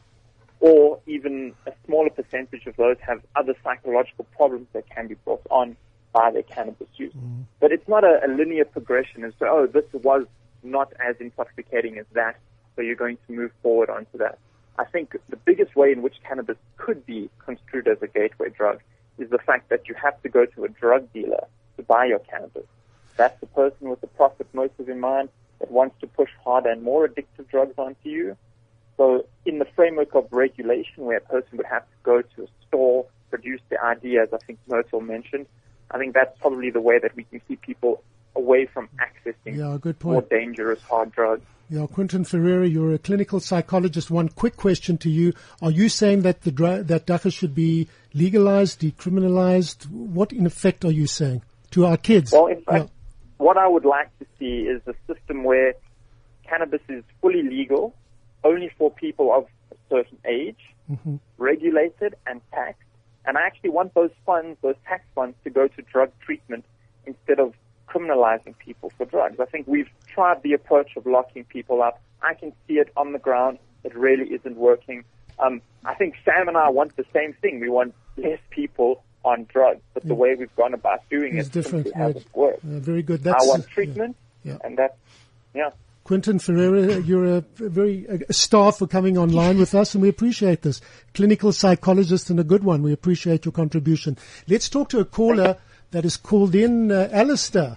Or even a smaller percentage of those have other psychological problems that can be brought on by their cannabis use. Mm. But it's not a, a linear progression as to, oh, this was not as intoxicating as that, so you're going to move forward onto that. I think the biggest way in which cannabis could be construed as a gateway drug is the fact that you have to go to a drug dealer to buy your cannabis. That's the person with the profit motive in mind that wants to push harder and more addictive drugs onto you. So in the framework of regulation, where a person would have to go to a store, produce the I D, as I think Myrtle mentioned, I think that's probably the way that we can keep people away from accessing yeah, good point. more dangerous hard drugs. Yeah, Quentin Ferreira, you're a clinical psychologist. One quick question to you. Are you saying that the dra- that dacha should be legalized, decriminalized? What, in effect, are you saying to our kids? Well, in fact, yeah. what I would like to see is a system where cannabis is fully legal, only for people of a certain age, mm-hmm. regulated and taxed. And I actually want those funds, those tax funds, to go to drug treatment instead of criminalizing people for drugs. I think we've tried the approach of locking people up. I can see it on the ground. It really isn't working. Um, I think Sam and I want the same thing. We want less people on drugs, but the way we've gone about doing it's it different. simply hasn't worked. Uh, very good. That's, I want treatment, yeah. Yeah. and that's, yeah. Quentin Ferreira, you're a, a very a star for coming online with us, and we appreciate this. Clinical psychologist and a good one. We appreciate your contribution. Let's talk to a caller that is called in, uh, Alistair.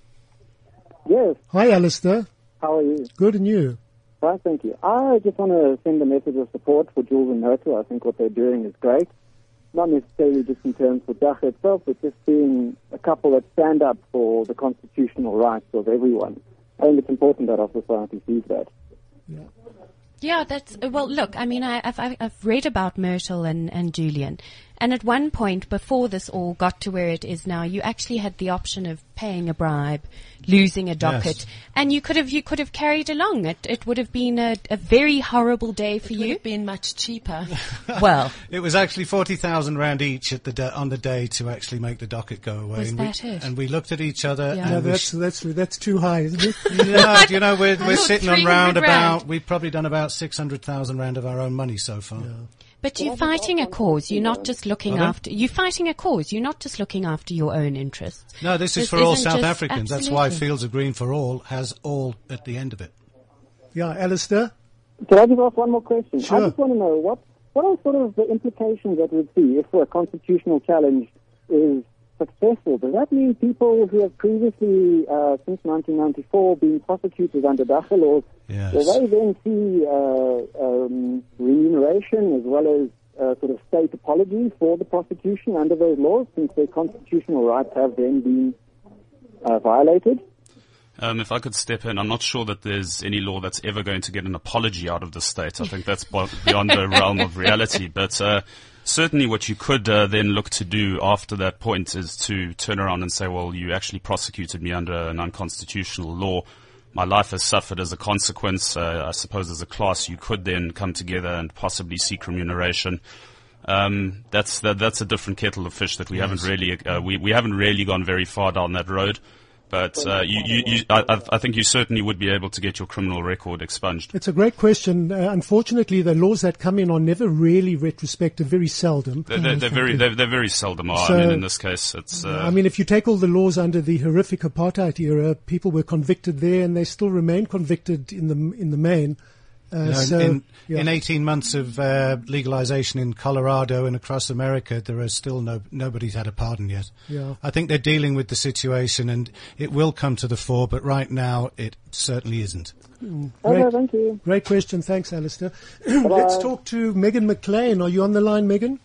Yes. Hi, Alistair. How are you? Good, and you? Right, thank you. I just want to send a message of support for Jules and Myrtle. I think what they're doing is great. Not necessarily just in terms of dacha itself, but just being a couple that stand up for the constitutional rights of everyone. I think it's important that our society sees that. Yeah. Yeah, that's, well, look, I mean, I, I've, I've read about Myrtle and, and Julian, and at one point before this all got to where it is now, you actually had the option of paying a bribe, losing a docket, yes. and you could have, you could have carried along. It, it would have been a, a very horrible day for it you. It would have been much cheaper. Well, it was actually forty thousand rand each at the da- on the day to actually make the docket go away. Was and that we, it? And we looked at each other. Yeah, and that's, sh- that's, that's too high, isn't it? yeah, you know, we're, we're sitting on round rand. about, we've probably done about six hundred thousand rand of our own money so far. Yeah. But you're fighting a cause. You're not just looking Pardon? after, you're fighting a cause. You're not just looking after your own interests. No, this is This for all isn't South just- Africans. That's absolutely. why Fields of Green for All has all at the end of it. Yeah, Alistair? Can I just ask one more question? Sure. I just want to know, what, what are sort of the implications that we'd see if a constitutional challenge is successful? Does that mean people who have previously, uh, since nineteen ninety-four, been prosecuted under dacha laws, Yes. will they then see uh, um, remuneration as well as uh, sort of state apology for the prosecution under those laws, since their constitutional rights have then been uh, violated? Um, if I could step in, I'm not sure that there's any law that's ever going to get an apology out of the state. I think that's beyond the realm of reality. But uh, certainly what you could uh, then look to do after that point is to turn around and say, well, you actually prosecuted me under an unconstitutional law. My life has suffered as a consequence. Uh, I suppose as a class you could then come together and possibly seek remuneration. Um, that's that, that's a different kettle of fish that we yes. haven't really uh, we we haven't really gone very far down that road. But uh, you, you, you, I, I think you certainly would be able to get your criminal record expunged. It's a great question. Uh, unfortunately, the laws that come in are never really retrospective, very seldom. They're, they're, they're very, they're, they're very seldom. Are. So, I mean, in this case, it's. Uh, I mean, if you take all the laws under the horrific apartheid era, people were convicted there, and they still remain convicted in the in the main. Uh, No, so, in, yeah. in eighteen months of uh, legalization in Colorado and across America, there are still no nobody's had a pardon yet. Yeah. I think they're dealing with the situation, and it will come to the fore. But right now, it certainly isn't. Mm, Okay, great, thank you. great question. Thanks, Alistair. Let's talk to Megan McLean. Are you on the line, Megan?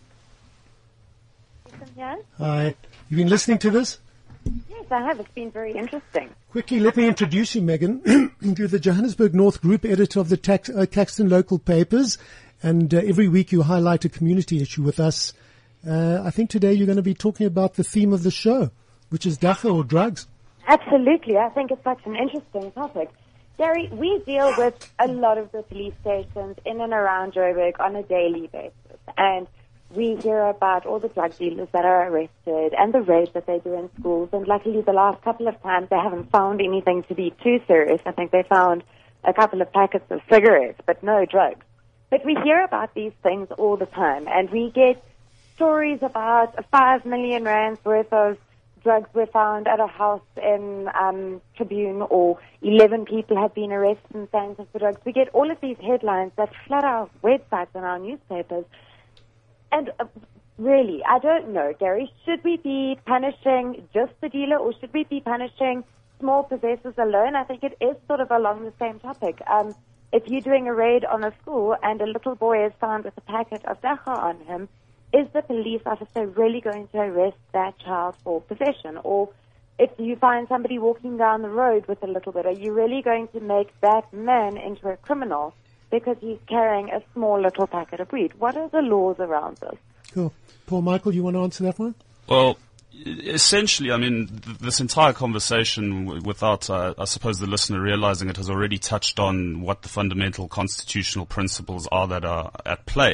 Yes, Hi. You've been listening to this? yes, I have. It's been very interesting. Quickly, let me introduce you, Megan. You're the Johannesburg North Group Editor of the Tax, uh, Caxton Local Papers, and uh, every week you highlight a community issue with us. Uh, I think today you're going to be talking about the theme of the show, which is dagga or drugs. Absolutely. I think it's such an interesting topic. Gary, we deal with a lot of the police stations in and around Joburg on a daily basis. And we hear about all the drug dealers that are arrested and the raids that they do in schools. And luckily the last couple of times they haven't found anything to be too serious. I think they found a couple of packets of cigarettes, but no drugs. But we hear about these things all the time. And we get stories about a five million rands worth of drugs were found at a house in um, Tribune, or eleven people have been arrested in Sandton for drugs. We get all of these headlines that flood our websites and our newspapers. And uh, really, I don't know, Gary, should we be punishing just the dealer, or should we be punishing small possessors alone? I think it is sort of along the same topic. Um, if you're doing a raid on a school and a little boy is found with a packet of dagga on him, is the police officer really going to arrest that child for possession? Or if you find somebody walking down the road with a little bit, are you really going to make that man into a criminal because he's carrying a small little packet of weed? What are the laws around this? Cool. Paul Michael, you want to answer that one? Well, essentially, I mean, th- this entire conversation, w- without, uh, I suppose, the listener realizing it, has already touched on what the fundamental constitutional principles are that are at play.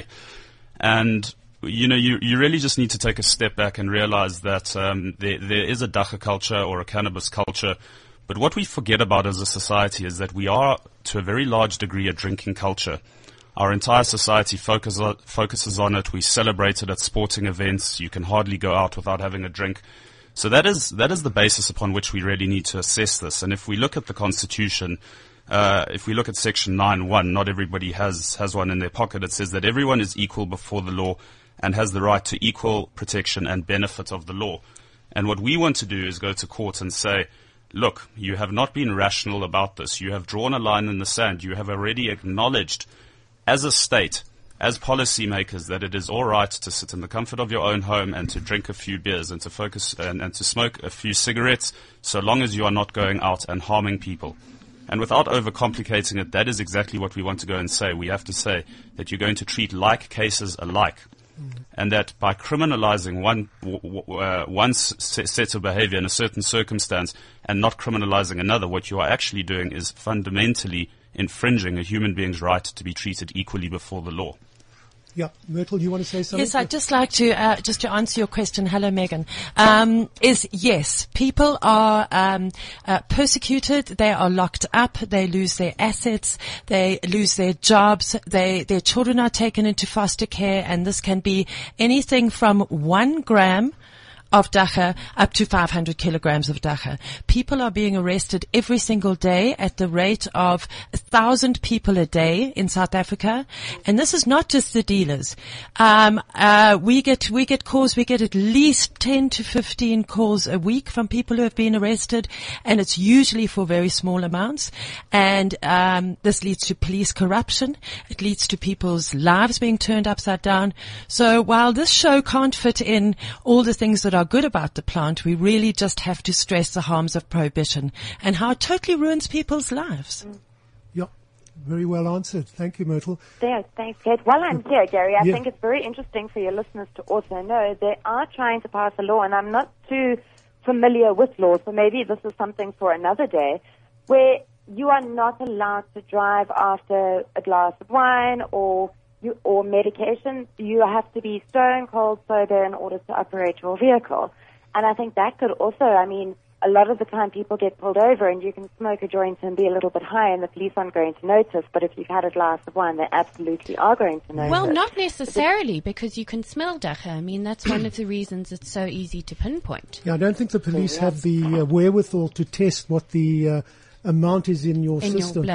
And you know, you, you really just need to take a step back and realize that um, there, there is a dagga culture or a cannabis culture. But what we forget about as a society is that we are, to a very large degree, a drinking culture. Our entire society focus on, focuses on it. We celebrate it at sporting events. You can hardly go out without having a drink. So that is that is the basis upon which we really need to assess this. And if we look at the Constitution, uh, if we look at Section nine one, not everybody has, has one in their pocket. It says that everyone is equal before the law and has the right to equal protection and benefit of the law. And what we want to do is go to court and say, look, you have not been rational about this. You have drawn a line in the sand. You have already acknowledged as a state, as policymakers, that it is all right to sit in the comfort of your own home and to drink a few beers and to focus and, and to smoke a few cigarettes, so long as you are not going out and harming people. And without overcomplicating it, that is exactly what we want to go and say. We have to say that you're going to treat like cases alike. And that by criminalizing one uh, one set of behavior in a certain circumstance and not criminalizing another, what you are actually doing is fundamentally infringing a human being's right to be treated equally before the law. Yeah, Myrtle, you want to say something? Yes, I'd just like to, uh, just to answer your question, hello Megan, um, is yes, people are um, uh, persecuted, they are locked up, they lose their assets, they lose their jobs, they, their children are taken into foster care, and this can be anything from one gram of dagga up to five hundred kilograms of dagga. People are being arrested every single day at the rate of a thousand people a day in South Africa. And this is not just the dealers. Um, uh, we get, we get calls, we get at least ten to fifteen calls a week from people who have been arrested, and it's usually for very small amounts. And, um, this leads to police corruption. It leads to people's lives being turned upside down. So while this show can't fit in all the things that are good about the plant, we really just have to stress the harms of prohibition and how it totally ruins people's lives. Mm. Yep, very well answered. Thank you, Myrtle. Yeah, thanks, Kate. While I'm here, Gary, I Yeah. think it's very interesting for your listeners to also know they are trying to pass a law, and I'm not too familiar with law, so maybe this is something for another day, where you are not allowed to drive after a glass of wine or You, or medication. You have to be stone cold sober in order to operate your vehicle. And I think that could also, I mean, a lot of the time people get pulled over and you can smoke a joint and be a little bit high and the police aren't going to notice, but if you've had a glass of wine, they absolutely are going to notice. Well, not necessarily, because you can smell dagga. I mean, that's one of the reasons it's so easy to pinpoint. Yeah, I don't think the police have the uh, wherewithal to test what the uh, amount is in your In your system. blood.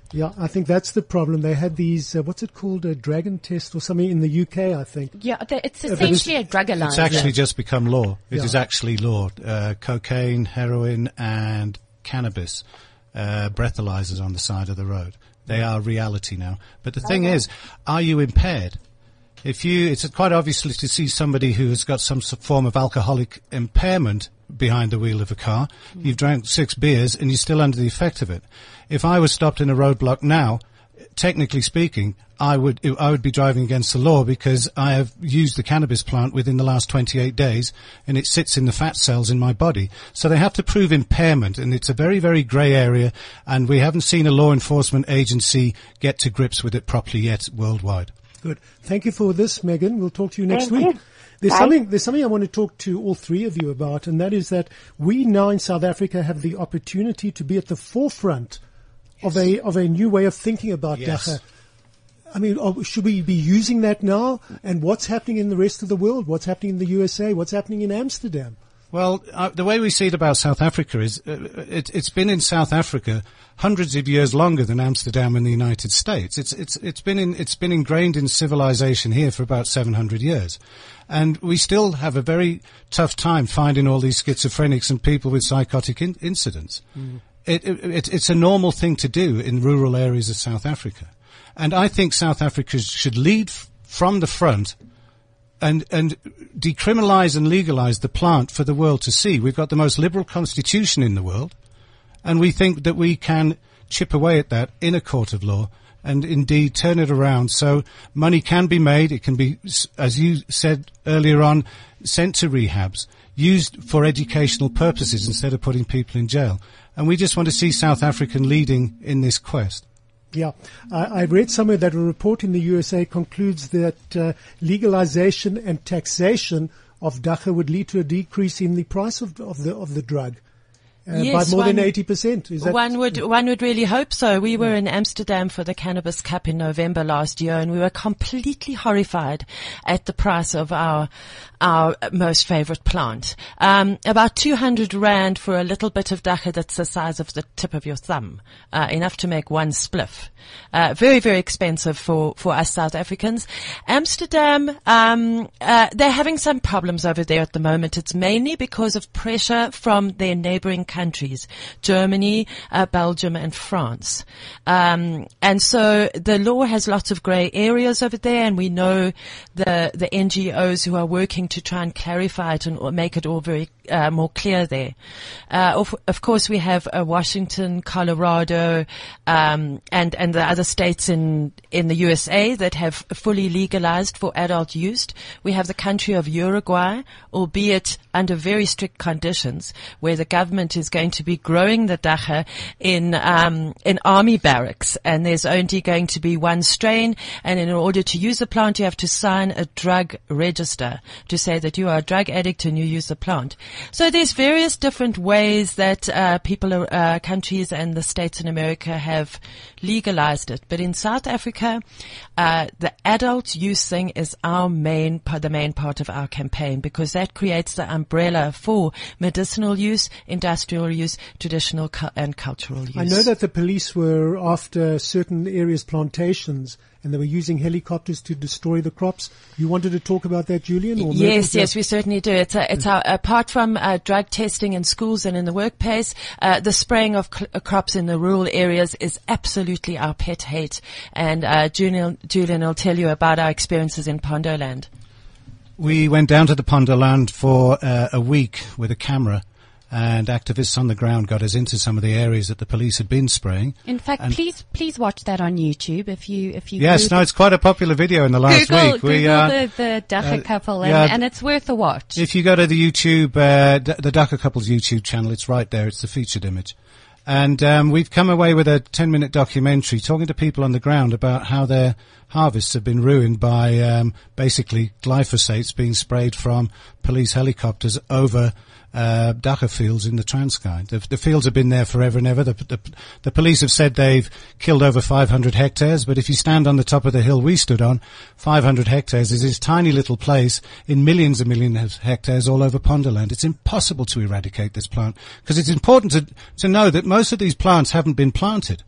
Yeah, I think that's the problem. They had these, uh, what's it called, a dragon test or something in the U K, I think. Yeah, the, it's Uh, but essentially a drug alliance. It's actually just become law. It Yeah. is actually law. Uh, cocaine, heroin, and cannabis, uh, breathalyzers on the side of the road. They are reality now. But the thing is, are you impaired? If you, it's quite obviously to see somebody who has got some s- form of alcoholic impairment behind the wheel of a car. You've drank six beers and you're still under the effect of it. If I was stopped in a roadblock now, technically speaking, I would I would be driving against the law because I have used the cannabis plant within the last twenty-eight days and it sits in the fat cells in my body. So they have to prove impairment, and it's a very, very grey area, and we haven't seen a law enforcement agency get to grips with it properly yet worldwide. Good. Thank you for this, Megan. We'll talk to you next Thank week. you. There's Bye. something, there's something I want to talk to all three of you about, and that is that we now in South Africa have the opportunity to be at the forefront of a, of a new way of thinking about Yes. Dagga. I mean, oh, should we be using that now? And what's happening in the rest of the world? What's happening in the U S A? What's happening in Amsterdam? Well, uh, the way we see it about South Africa is uh, it, it's been in South Africa hundreds of years longer than Amsterdam and the United States. It's it's it's been in it's been ingrained in civilization here for about seven hundred years, and we still have a very tough time finding all these schizophrenics and people with psychotic in- incidents. Mm. It, it, it, it's a normal thing to do in rural areas of South Africa, and I think South Africa should lead f- from the front. And, and decriminalise and legalise the plant for the world to see. We've got the most liberal constitution in the world, and we think that we can chip away at that in a court of law and indeed turn it around so money can be made. It can be, as you said earlier on, sent to rehabs, used for educational purposes instead of putting people in jail. And we just want to see South Africa leading in this quest. Yeah, I, I read somewhere that a report in the U S A concludes that uh, legalization and taxation of Dagga would lead to a decrease in the price of, of the of the drug uh, Yes, by more one- than eighty percent. Is that One would one would really hope so. We were in Amsterdam for the Cannabis Cup in November last year, and we were completely horrified at the price of our our most favorite plant. Um, about two hundred rand for a little bit of Dagga that's the size of the tip of your thumb, uh, enough to make one spliff. Uh, very, very expensive for, for us South Africans. Amsterdam, um, uh, they're having some problems over there at the moment. It's mainly because of pressure from their neighboring countries, Germany, uh, Belgium and France. Um, and so the law has lots of grey areas over there, and we know the, the N G Os who are working to try and clarify it and make it all very uh, more clear there. Uh, of, of course, we have uh, Washington, Colorado, um, and and the other states in in the U S A that have fully legalized for adult use. We have the country of Uruguay, albeit under very strict conditions, where the government is going to be growing the Dagga in um, in army barracks, and there's only going to be one strain. And in order to use the plant, you have to sign a drug register to say that you are a drug addict and you use the plant. So there's various different ways that uh, people, uh, countries and the states in America have legalized it. But in South Africa, uh, the adult use thing is our main, the main part of our campaign, because that creates the umbrella for medicinal use, industrial use, traditional cu- and cultural use. I know that the police were after certain areas, plantations, and they were using helicopters to destroy the crops. You wanted to talk about that, Julian? Or Yes, yes, we certainly do. It's a, it's our, apart from uh, drug testing in schools and in the workplace, uh, the spraying of cl- uh, crops in the rural areas is absolutely our pet hate. And uh, Julian, Julian will tell you about our experiences in Pondoland. We went down to the Pondoland for uh, a week with a camera, and activists on the ground got us into some of the areas that the police had been spraying. In fact, And- please, please watch that on YouTube if you, if you. Yes, Google, no, it's quite a popular video in the last Google, week. Google we, uh, the, the Dagga uh, couple, and, yeah, and it's worth a watch. If you go to the YouTube, uh, D- the Dagga Couple's YouTube channel, it's right there. It's the featured image. And um, we've come away with a ten-minute documentary talking to people on the ground about how their harvests have been ruined by um, basically glyphosates being sprayed from police helicopters over uh, Dagga fields in the Transkei. The, the fields have been there forever and ever. The, the, the police have said they've killed over five hundred hectares, but if you stand on the top of the hill we stood on, five hundred hectares is this tiny little place in millions and millions of hectares all over Pondoland. It's impossible to eradicate this plant, because it's important to, to know that most of these plants haven't been planted.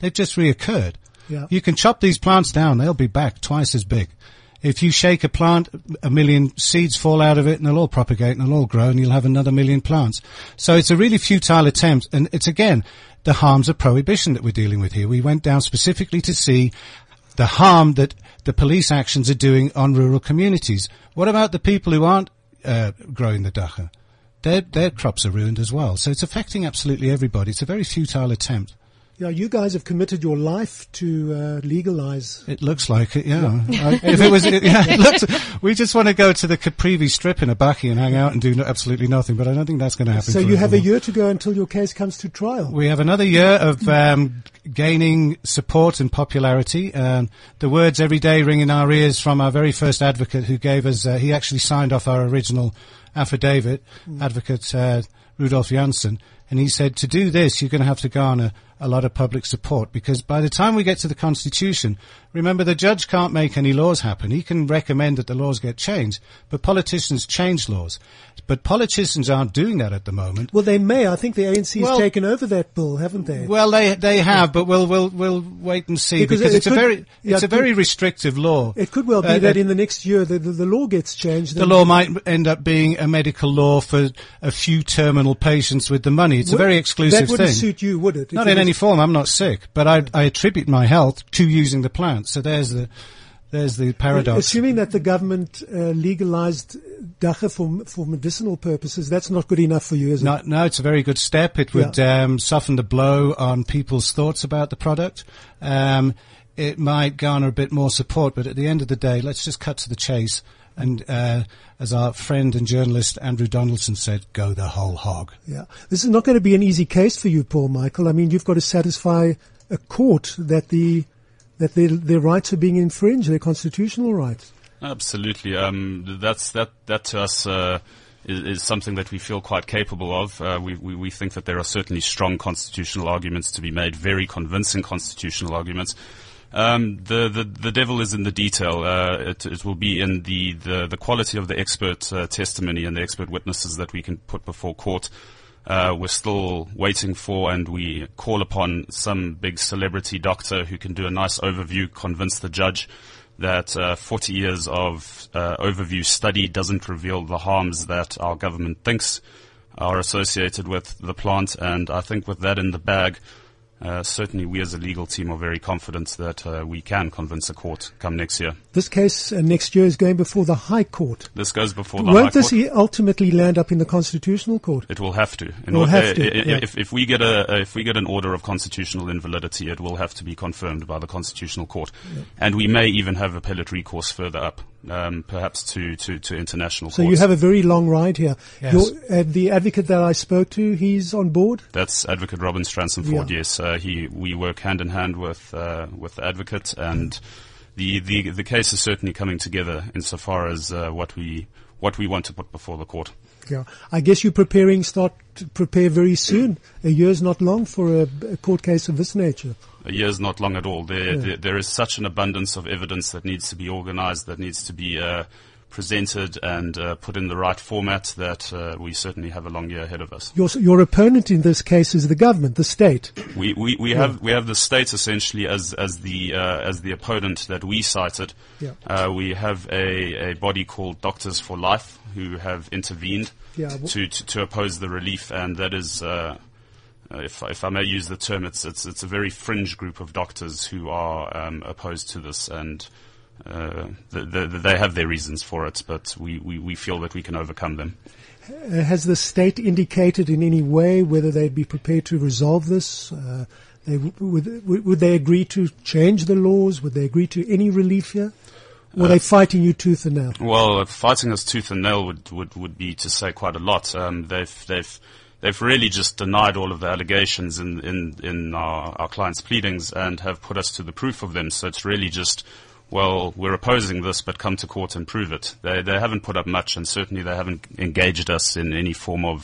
They've just reoccurred. Yeah. You can chop these plants down, they'll be back twice as big. If you shake a plant, a million seeds fall out of it and they'll all propagate and they'll all grow and you'll have another million plants. So it's a really futile attempt, and it's again the harms of prohibition that we're dealing with here. We went down specifically to see the harm that the police actions are doing on rural communities. What about the people who aren't uh, growing the dacha? Their, their crops are ruined as well. So it's affecting absolutely everybody. It's a very futile attempt. Yeah, you guys have committed your life to uh, legalize. It looks like it, yeah. I, if it was, it, yeah, it looks, we just want to go to the Caprivi strip in a bakkie and hang out and do no, absolutely nothing, but I don't think that's going to happen. So for you have a everyone. year to go until your case comes to trial. We have another year of um, gaining support and popularity. Um, the words every day ring in our ears from our very first advocate who gave us, uh, he actually signed off our original affidavit, mm. Advocate uh, Rudolf Janssen, and he said, to do this, you're going to have to garner a lot of public support, because by the time we get to the Constitution, remember, the judge can't make any laws happen. He can recommend that the laws get changed, but politicians change laws. But politicians aren't doing that at the moment. Well, they may. I think the A N C has Well- taken over that bill, haven't they? Well, they they have, but we'll we'll we'll wait and see, Because because, it it's could- a very yeah, it's a it could- very restrictive law. It could well be Uh, that uh, in the next year the, the, the law gets changed. The and- law might end up being a medical law for a few terminal patients with the money. It's a Would- very exclusive That wouldn't thing. suit you, would it? If Not it in was- any form. I'm not sick, but I, I attribute my health to using the plant. So there's the there's the paradox. Assuming that the government uh, legalized dacha for for medicinal purposes, that's not good enough for you, is it? No, no, it's a very good step. It would um, soften the blow on people's thoughts about the product. Um, it might garner a bit more support, but at the end of the day, let's just cut to the chase. And uh, as our friend and journalist Andrew Donaldson said, go the whole hog. Yeah. This is not going to be an easy case for you, Paul Michael. I mean, you've got to satisfy a court that the that their their rights are being infringed, their constitutional rights. Absolutely. Um, that's that. That to us uh, is, is something that we feel quite capable of. Uh, we, we we think that there are certainly strong constitutional arguments to be made, very convincing constitutional arguments. Um, the, the the devil is in the detail. Uh, it, it will be in the, the, the quality of the expert uh, testimony and the expert witnesses that we can put before court. Uh, we're still waiting for, and we call upon some big celebrity doctor who can do a nice overview, convince the judge that uh, forty years of uh, overview study doesn't reveal the harms that our government thinks are associated with the plant. And I think with that in the bag, Uh, certainly we as a legal team are very confident that uh, we can convince a court come next year. This case uh, next year is going before the High Court. This goes before the Won't High this Court. e- ultimately land up in the Constitutional Court? It will have to. It will have to, i- i- yeah. If, if we get a if we get an order of constitutional invalidity, it will have to be confirmed by the Constitutional Court, Yeah. and we may even have appellate recourse further up, um, perhaps to, to, to international So courts. you have a very long ride here. Yes. Your, uh, the advocate that I spoke to, he's on board? That's Advocate Robin Stranson-Ford, Yeah. yes. Uh, he, we work hand in hand with, uh, with the advocate, and the, the, the case is certainly coming together insofar as, uh, what we, what we want to put before the court. Yeah. I guess you're preparing, start to prepare very soon. A year's not long for a, a court case of this nature. A year's not long at all. There, Yeah. there, there is such an abundance of evidence that needs to be organized, that needs to be, uh, presented and uh, put in the right format, that uh, we certainly have a long year ahead of us. Your, your opponent in this case is the government, the state. We we, we Yeah. have we have the state essentially as as the uh, as the opponent that we cited. Yeah. Uh, we have a, a body called Doctors for Life who have intervened Yeah, w- to, to to oppose the relief, and that is. Uh, uh, if, if I may use the term, it's it's it's a very fringe group of doctors who are um, opposed to this, and uh, the, the, they have their reasons for it. But we, we, we feel that we can overcome them. Uh, has the state indicated in any way whether they'd be prepared to resolve this? Uh, they, w- would, would would they agree to change the laws? Would they agree to any relief here? Or are they fighting you tooth and nail? Well, uh, fighting us tooth and nail would, would, would be to say quite a lot. Um, they've they've they've really just denied all of the allegations in in in our, our clients' pleadings and have put us to the proof of them. So it's really just, well, we're opposing this, but come to court and prove it. They they haven't put up much, and certainly they haven't engaged us in any form of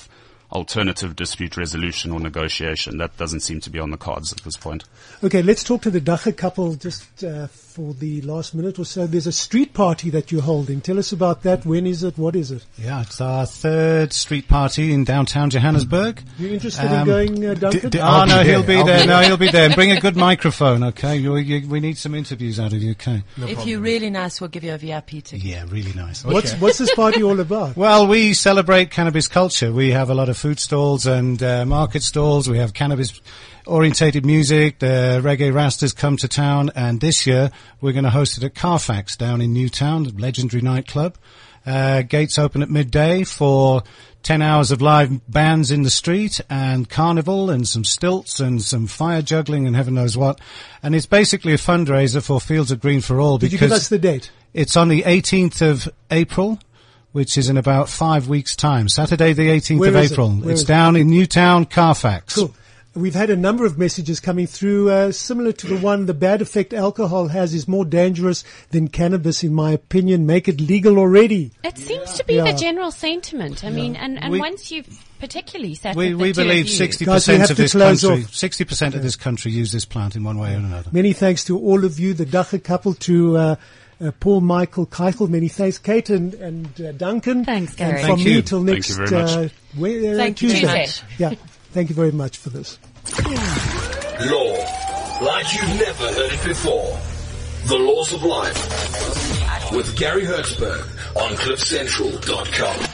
alternative dispute resolution or negotiation. That doesn't seem to be on the cards at this point. Okay, let's talk to the Dagga couple just uh, for the last minute or so. There's a street party that you're holding. Tell us about that. When is it? What is it? Yeah, it's our third street party in downtown Johannesburg. You interested Um, in going, uh, Duncan? D- d- oh, I'll no, be he'll there. be I'll there. be No, there. he'll be there. And bring a good microphone, okay? You, you, we need some interviews out of you, okay? If you're really nice, we'll give you a V I P ticket. Yeah, really nice. What's, what's this party all about? Well, we celebrate cannabis culture. We have a lot of food stalls and uh, market stalls. We have cannabis-orientated music. The Reggae Rastas come to town, and this year we're going to host it at Carfax down in Newtown, the legendary nightclub. Uh, gates open at midday for ten hours of live bands in the street and carnival and some stilts and some fire juggling and heaven knows what. And it's basically a fundraiser for Fields of Green for All. Did you because give us the date? It's on the eighteenth of April, which is in about five weeks' time. Saturday the eighteenth Where of is it? April. Where It's is it? down in Newtown, Carfax. Cool. We've had a number of messages coming through, uh, similar to the one, the bad effect alcohol has is more dangerous than cannabis, in my opinion. Make it legal already. It seems to be Yeah. the general sentiment. I mean, and, and We- once you've particularly sat We, with the we two of believe you- sixty Guys, we percent have of to this close country, off. sixty percent of this country use this plant in one way or another. Many thanks to all of you, the Dagga couple, to uh, uh, Paul Michael Keichel. Many thanks, Kate and, and uh, Duncan. Thanks, And Gary. from Thank me you. till Thank next you very much. Uh, Wed- uh, Thank you Tuesday. very much. Yeah, thank you very much for this. Law, like you've never heard it before. The Laws of Life with Gary Hertzberg on cliff central dot com.